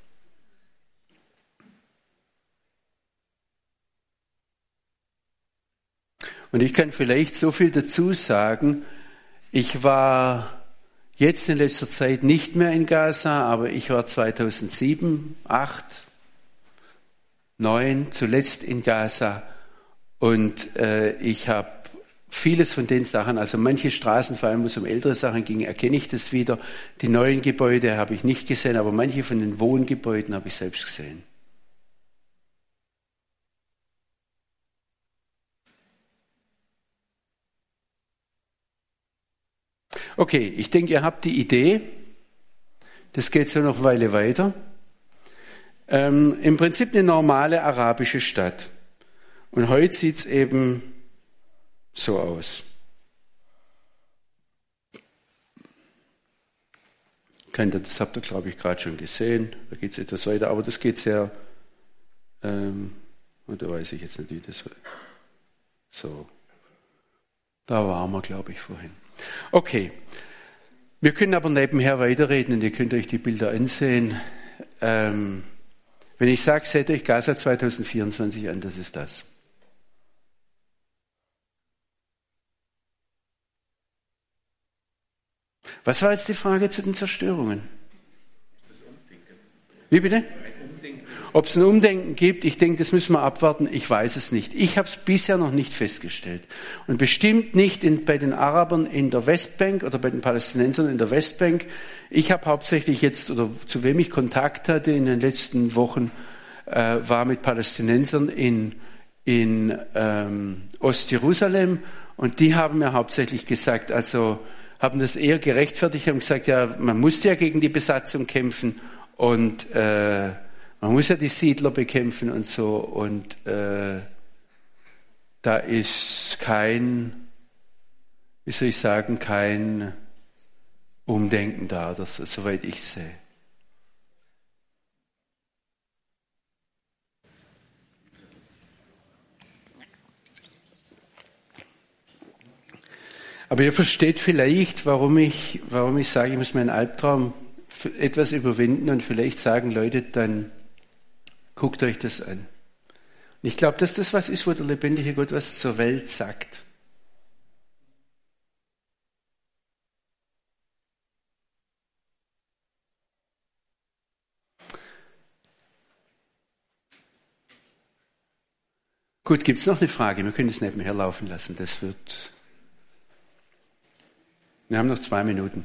Und ich kann vielleicht so viel dazu sagen, ich war jetzt in letzter Zeit nicht mehr in Gaza, aber ich war 2007, 2008, 2009 zuletzt in Gaza und ich habe vieles von den Sachen, also manche Straßen, vor allem wo es um ältere Sachen ging, erkenne ich das wieder. Die neuen Gebäude habe ich nicht gesehen, aber manche von den Wohngebäuden habe ich selbst gesehen. Okay, ich denke, ihr habt die Idee. Das geht so noch eine Weile weiter. Im Prinzip eine normale arabische Stadt. Und heute sieht es eben so aus. Das habt ihr, glaube ich, gerade schon gesehen. Da geht es etwas weiter, aber das geht sehr, und da weiß ich jetzt nicht, wie das war. So, da waren wir, glaube ich, vorhin. Okay, wir können aber nebenher weiterreden und ihr könnt euch die Bilder ansehen. Wenn ich sage, seht euch Gaza 2024 an, das ist das. Was war jetzt die Frage zu den Zerstörungen? Wie bitte? Ob es ein Umdenken gibt, ich denke, das müssen wir abwarten. Ich weiß es nicht. Ich habe es bisher noch nicht festgestellt. Und bestimmt nicht bei den Arabern in der Westbank oder bei den Palästinensern in der Westbank. Ich habe hauptsächlich jetzt, oder zu wem ich Kontakt hatte in den letzten Wochen, war mit Palästinensern in Ostjerusalem. Und die haben mir hauptsächlich gesagt, also haben das eher gerechtfertigt, haben gesagt, ja, man musste ja gegen die Besatzung kämpfen und man muss ja die Siedler bekämpfen und so. Und da ist kein Umdenken da, soweit ich sehe. Aber ihr versteht vielleicht, warum ich sage, ich muss meinen Albtraum etwas überwinden und vielleicht sagen Leute, dann guckt euch das an. Und ich glaube, dass das was ist, wo der lebendige Gott was zur Welt sagt. Gut, gibt es noch eine Frage? Wir können es nebenher laufen lassen. Wir haben noch 2 Minuten.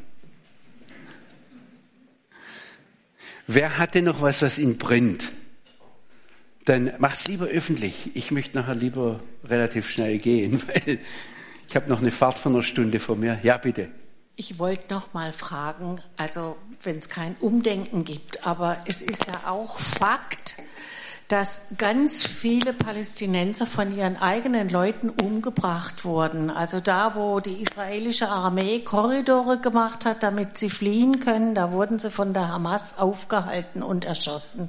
Wer hatte noch was ihn brennt? Dann macht's lieber öffentlich. Ich möchte nachher lieber relativ schnell gehen, weil ich habe noch eine Fahrt von 1 Stunde vor mir. Ja, bitte. Ich wollte noch mal fragen, also wenn es kein Umdenken gibt, aber es ist ja auch Fakt, dass ganz viele Palästinenser von ihren eigenen Leuten umgebracht wurden. Also da, wo die israelische Armee Korridore gemacht hat, damit sie fliehen können, da wurden sie von der Hamas aufgehalten und erschossen.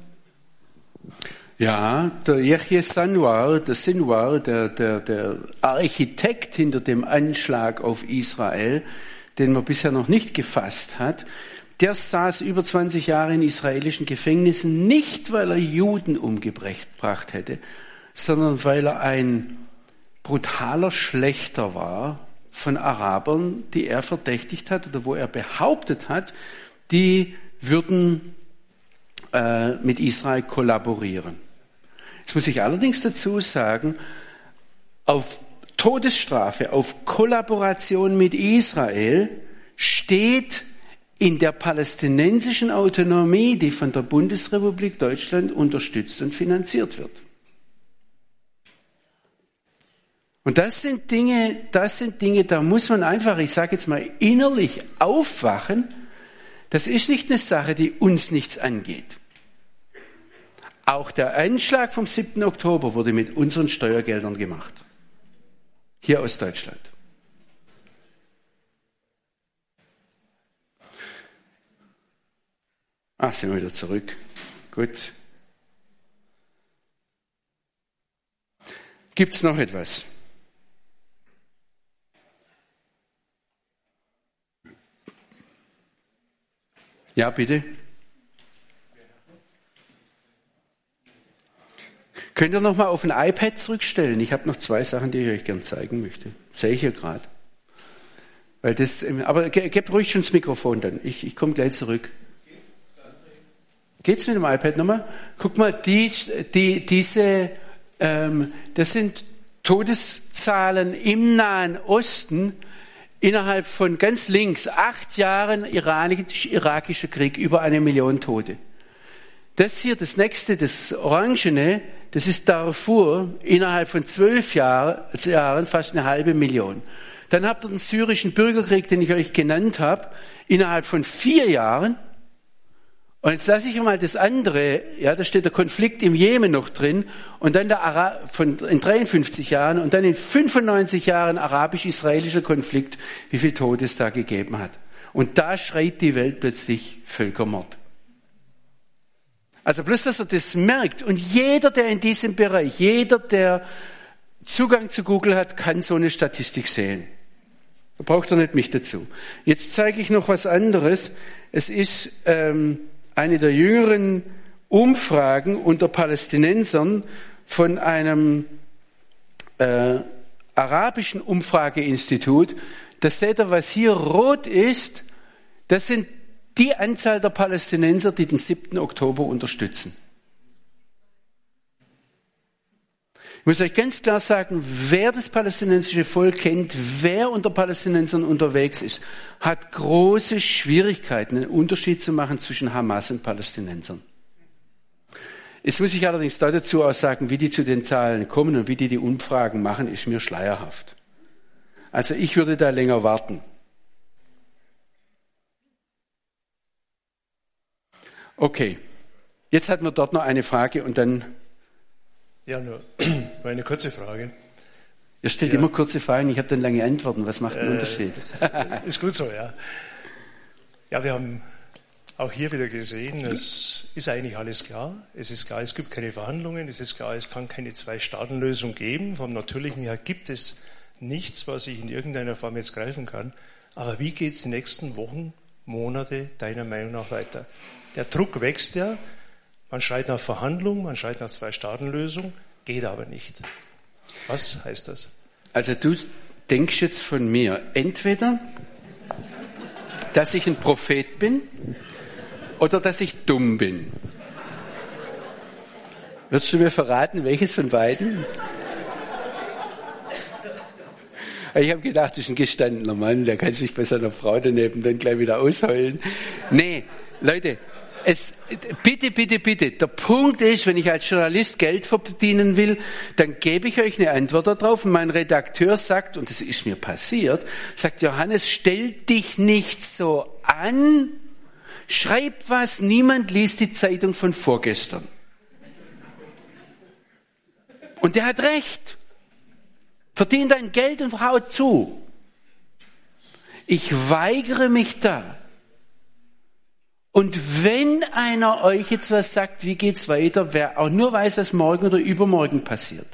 Ja, der Yahya Sinwar, der Architekt hinter dem Anschlag auf Israel, den man bisher noch nicht gefasst hat, der saß über 20 Jahre in israelischen Gefängnissen, nicht weil er Juden umgebracht hätte, sondern weil er ein brutaler Schlächter war von Arabern, die er verdächtigt hat oder wo er behauptet hat, die würden mit Israel kollaborieren. Jetzt muss ich allerdings dazu sagen, auf Todesstrafe, auf Kollaboration mit Israel steht in der palästinensischen Autonomie, die von der Bundesrepublik Deutschland unterstützt und finanziert wird. Und das sind Dinge, da muss man einfach, ich sage jetzt mal, innerlich aufwachen. Das ist nicht eine Sache, die uns nichts angeht. Auch der Anschlag vom 7. Oktober wurde mit unseren Steuergeldern gemacht. Hier aus Deutschland. Ach, sind wir wieder zurück. Gut. Gibt's noch etwas? Ja, bitte. Könnt ihr noch mal auf ein iPad zurückstellen? Ich habe noch 2 Sachen, die ich euch gerne zeigen möchte. Sehe ich hier gerade. Aber gebt ruhig schon das Mikrofon dann. Ich komme gleich zurück. Geht's mit dem iPad nochmal? Guck mal, das sind Todeszahlen im Nahen Osten innerhalb von ganz links 8 Jahren irakischer Krieg, über 1 Million Tote. Das hier, das nächste, das Orangene, das ist Darfur, innerhalb von 12 Jahren fast 500.000. Dann habt ihr den syrischen Bürgerkrieg, den ich euch genannt habe, innerhalb von 4 Jahren. Und jetzt lasse ich mal das andere, ja, da steht der Konflikt im Jemen noch drin, und dann in 53 Jahren und dann in 95 Jahren arabisch-israelischer Konflikt, wie viel Tote es da gegeben hat. Und da schreit die Welt plötzlich Völkermord. Also bloß, dass er das merkt, und jeder, der in diesem Bereich, jeder, der Zugang zu Google hat, kann so eine Statistik sehen. Da braucht er nicht mich dazu. Jetzt zeige ich noch was anderes. Es ist eine der jüngeren Umfragen unter Palästinensern von einem arabischen Umfrageinstitut. Das seht ihr, was hier rot ist, das sind die Anzahl der Palästinenser, die den 7. Oktober unterstützen. Ich muss euch ganz klar sagen, wer das palästinensische Volk kennt, wer unter Palästinensern unterwegs ist, hat große Schwierigkeiten, einen Unterschied zu machen zwischen Hamas und Palästinensern. Jetzt muss ich allerdings dazu auch sagen, wie die zu den Zahlen kommen und wie die Umfragen machen, ist mir schleierhaft. Also ich würde da länger warten. Okay, jetzt hatten wir dort noch eine Frage und dann... Ja, nur eine kurze Frage. Ihr stellt immer kurze Fragen, ich habe dann lange Antworten. Was macht den Unterschied? Ist gut so, ja. Ja, wir haben auch hier wieder gesehen, es ist eigentlich alles klar. Es ist klar, es gibt keine Verhandlungen. Es ist klar, es kann keine 2-Staaten-Lösung geben. Vom Natürlichen her gibt es nichts, was ich in irgendeiner Form jetzt greifen kann. Aber wie geht es die nächsten Wochen, Monate deiner Meinung nach weiter? Der Druck wächst ja. Man schreit nach Verhandlungen, man schreit nach 2-Staaten-Lösung, geht aber nicht. Was heißt das? Also du denkst jetzt von mir entweder, dass ich ein Prophet bin oder dass ich dumm bin. Würdest du mir verraten, welches von beiden? Ich habe gedacht, das ist ein gestandener Mann, der kann sich bei seiner Frau daneben dann gleich wieder ausheulen. Nee, Leute, bitte. Der Punkt ist, wenn ich als Journalist Geld verdienen will, dann gebe ich euch eine Antwort darauf. Und mein Redakteur sagt, und das ist mir passiert, sagt, Johannes, stell dich nicht so an, schreib was, niemand liest die Zeitung von vorgestern. Und der hat recht. Verdien dein Geld und hau zu. Ich weigere mich da. Und wenn einer euch jetzt was sagt, wie geht's weiter, wer auch nur weiß, was morgen oder übermorgen passiert,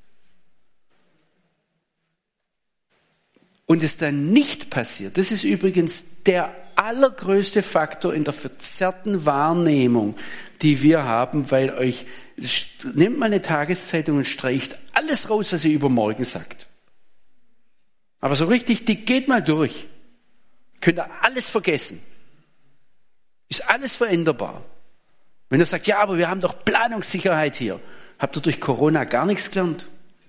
und es dann nicht passiert, das ist übrigens der allergrößte Faktor in der verzerrten Wahrnehmung, die wir haben, weil euch, nehmt mal eine Tageszeitung und streicht alles raus, was ihr übermorgen sagt. Aber so richtig dick, geht mal durch. Könnt ihr alles vergessen. Ist alles veränderbar. Wenn ihr sagt, ja, aber wir haben doch Planungssicherheit hier. Habt ihr durch Corona gar nichts gelernt?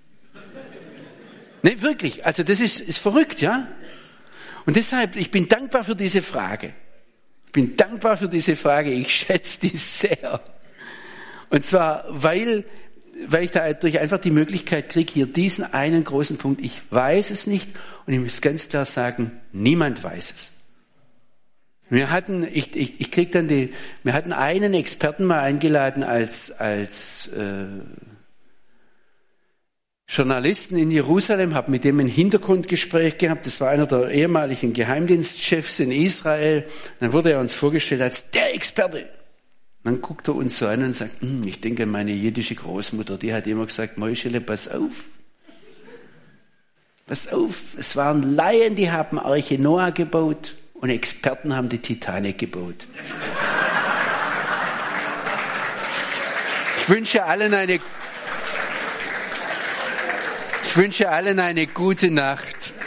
Nee, wirklich. Also das ist verrückt, ja? Und deshalb, ich bin dankbar für diese Frage. Ich schätze die sehr. Und zwar, weil ich dadurch einfach die Möglichkeit kriege, hier diesen einen großen Punkt, ich weiß es nicht und ich muss ganz klar sagen, niemand weiß es. Wir hatten einen Experten mal eingeladen als Journalisten in Jerusalem, habe mit dem ein Hintergrundgespräch gehabt. Das war einer der ehemaligen Geheimdienstchefs in Israel. Dann wurde er uns vorgestellt als der Experte. Dann guckt er uns so an und sagt, ich denke an meine jiddische Großmutter, die hat immer gesagt, Moischele, pass auf. Pass auf, es waren Laien, die haben Arche Noah gebaut und Experten haben die Titanic gebaut. Ich wünsche allen eine gute Nacht.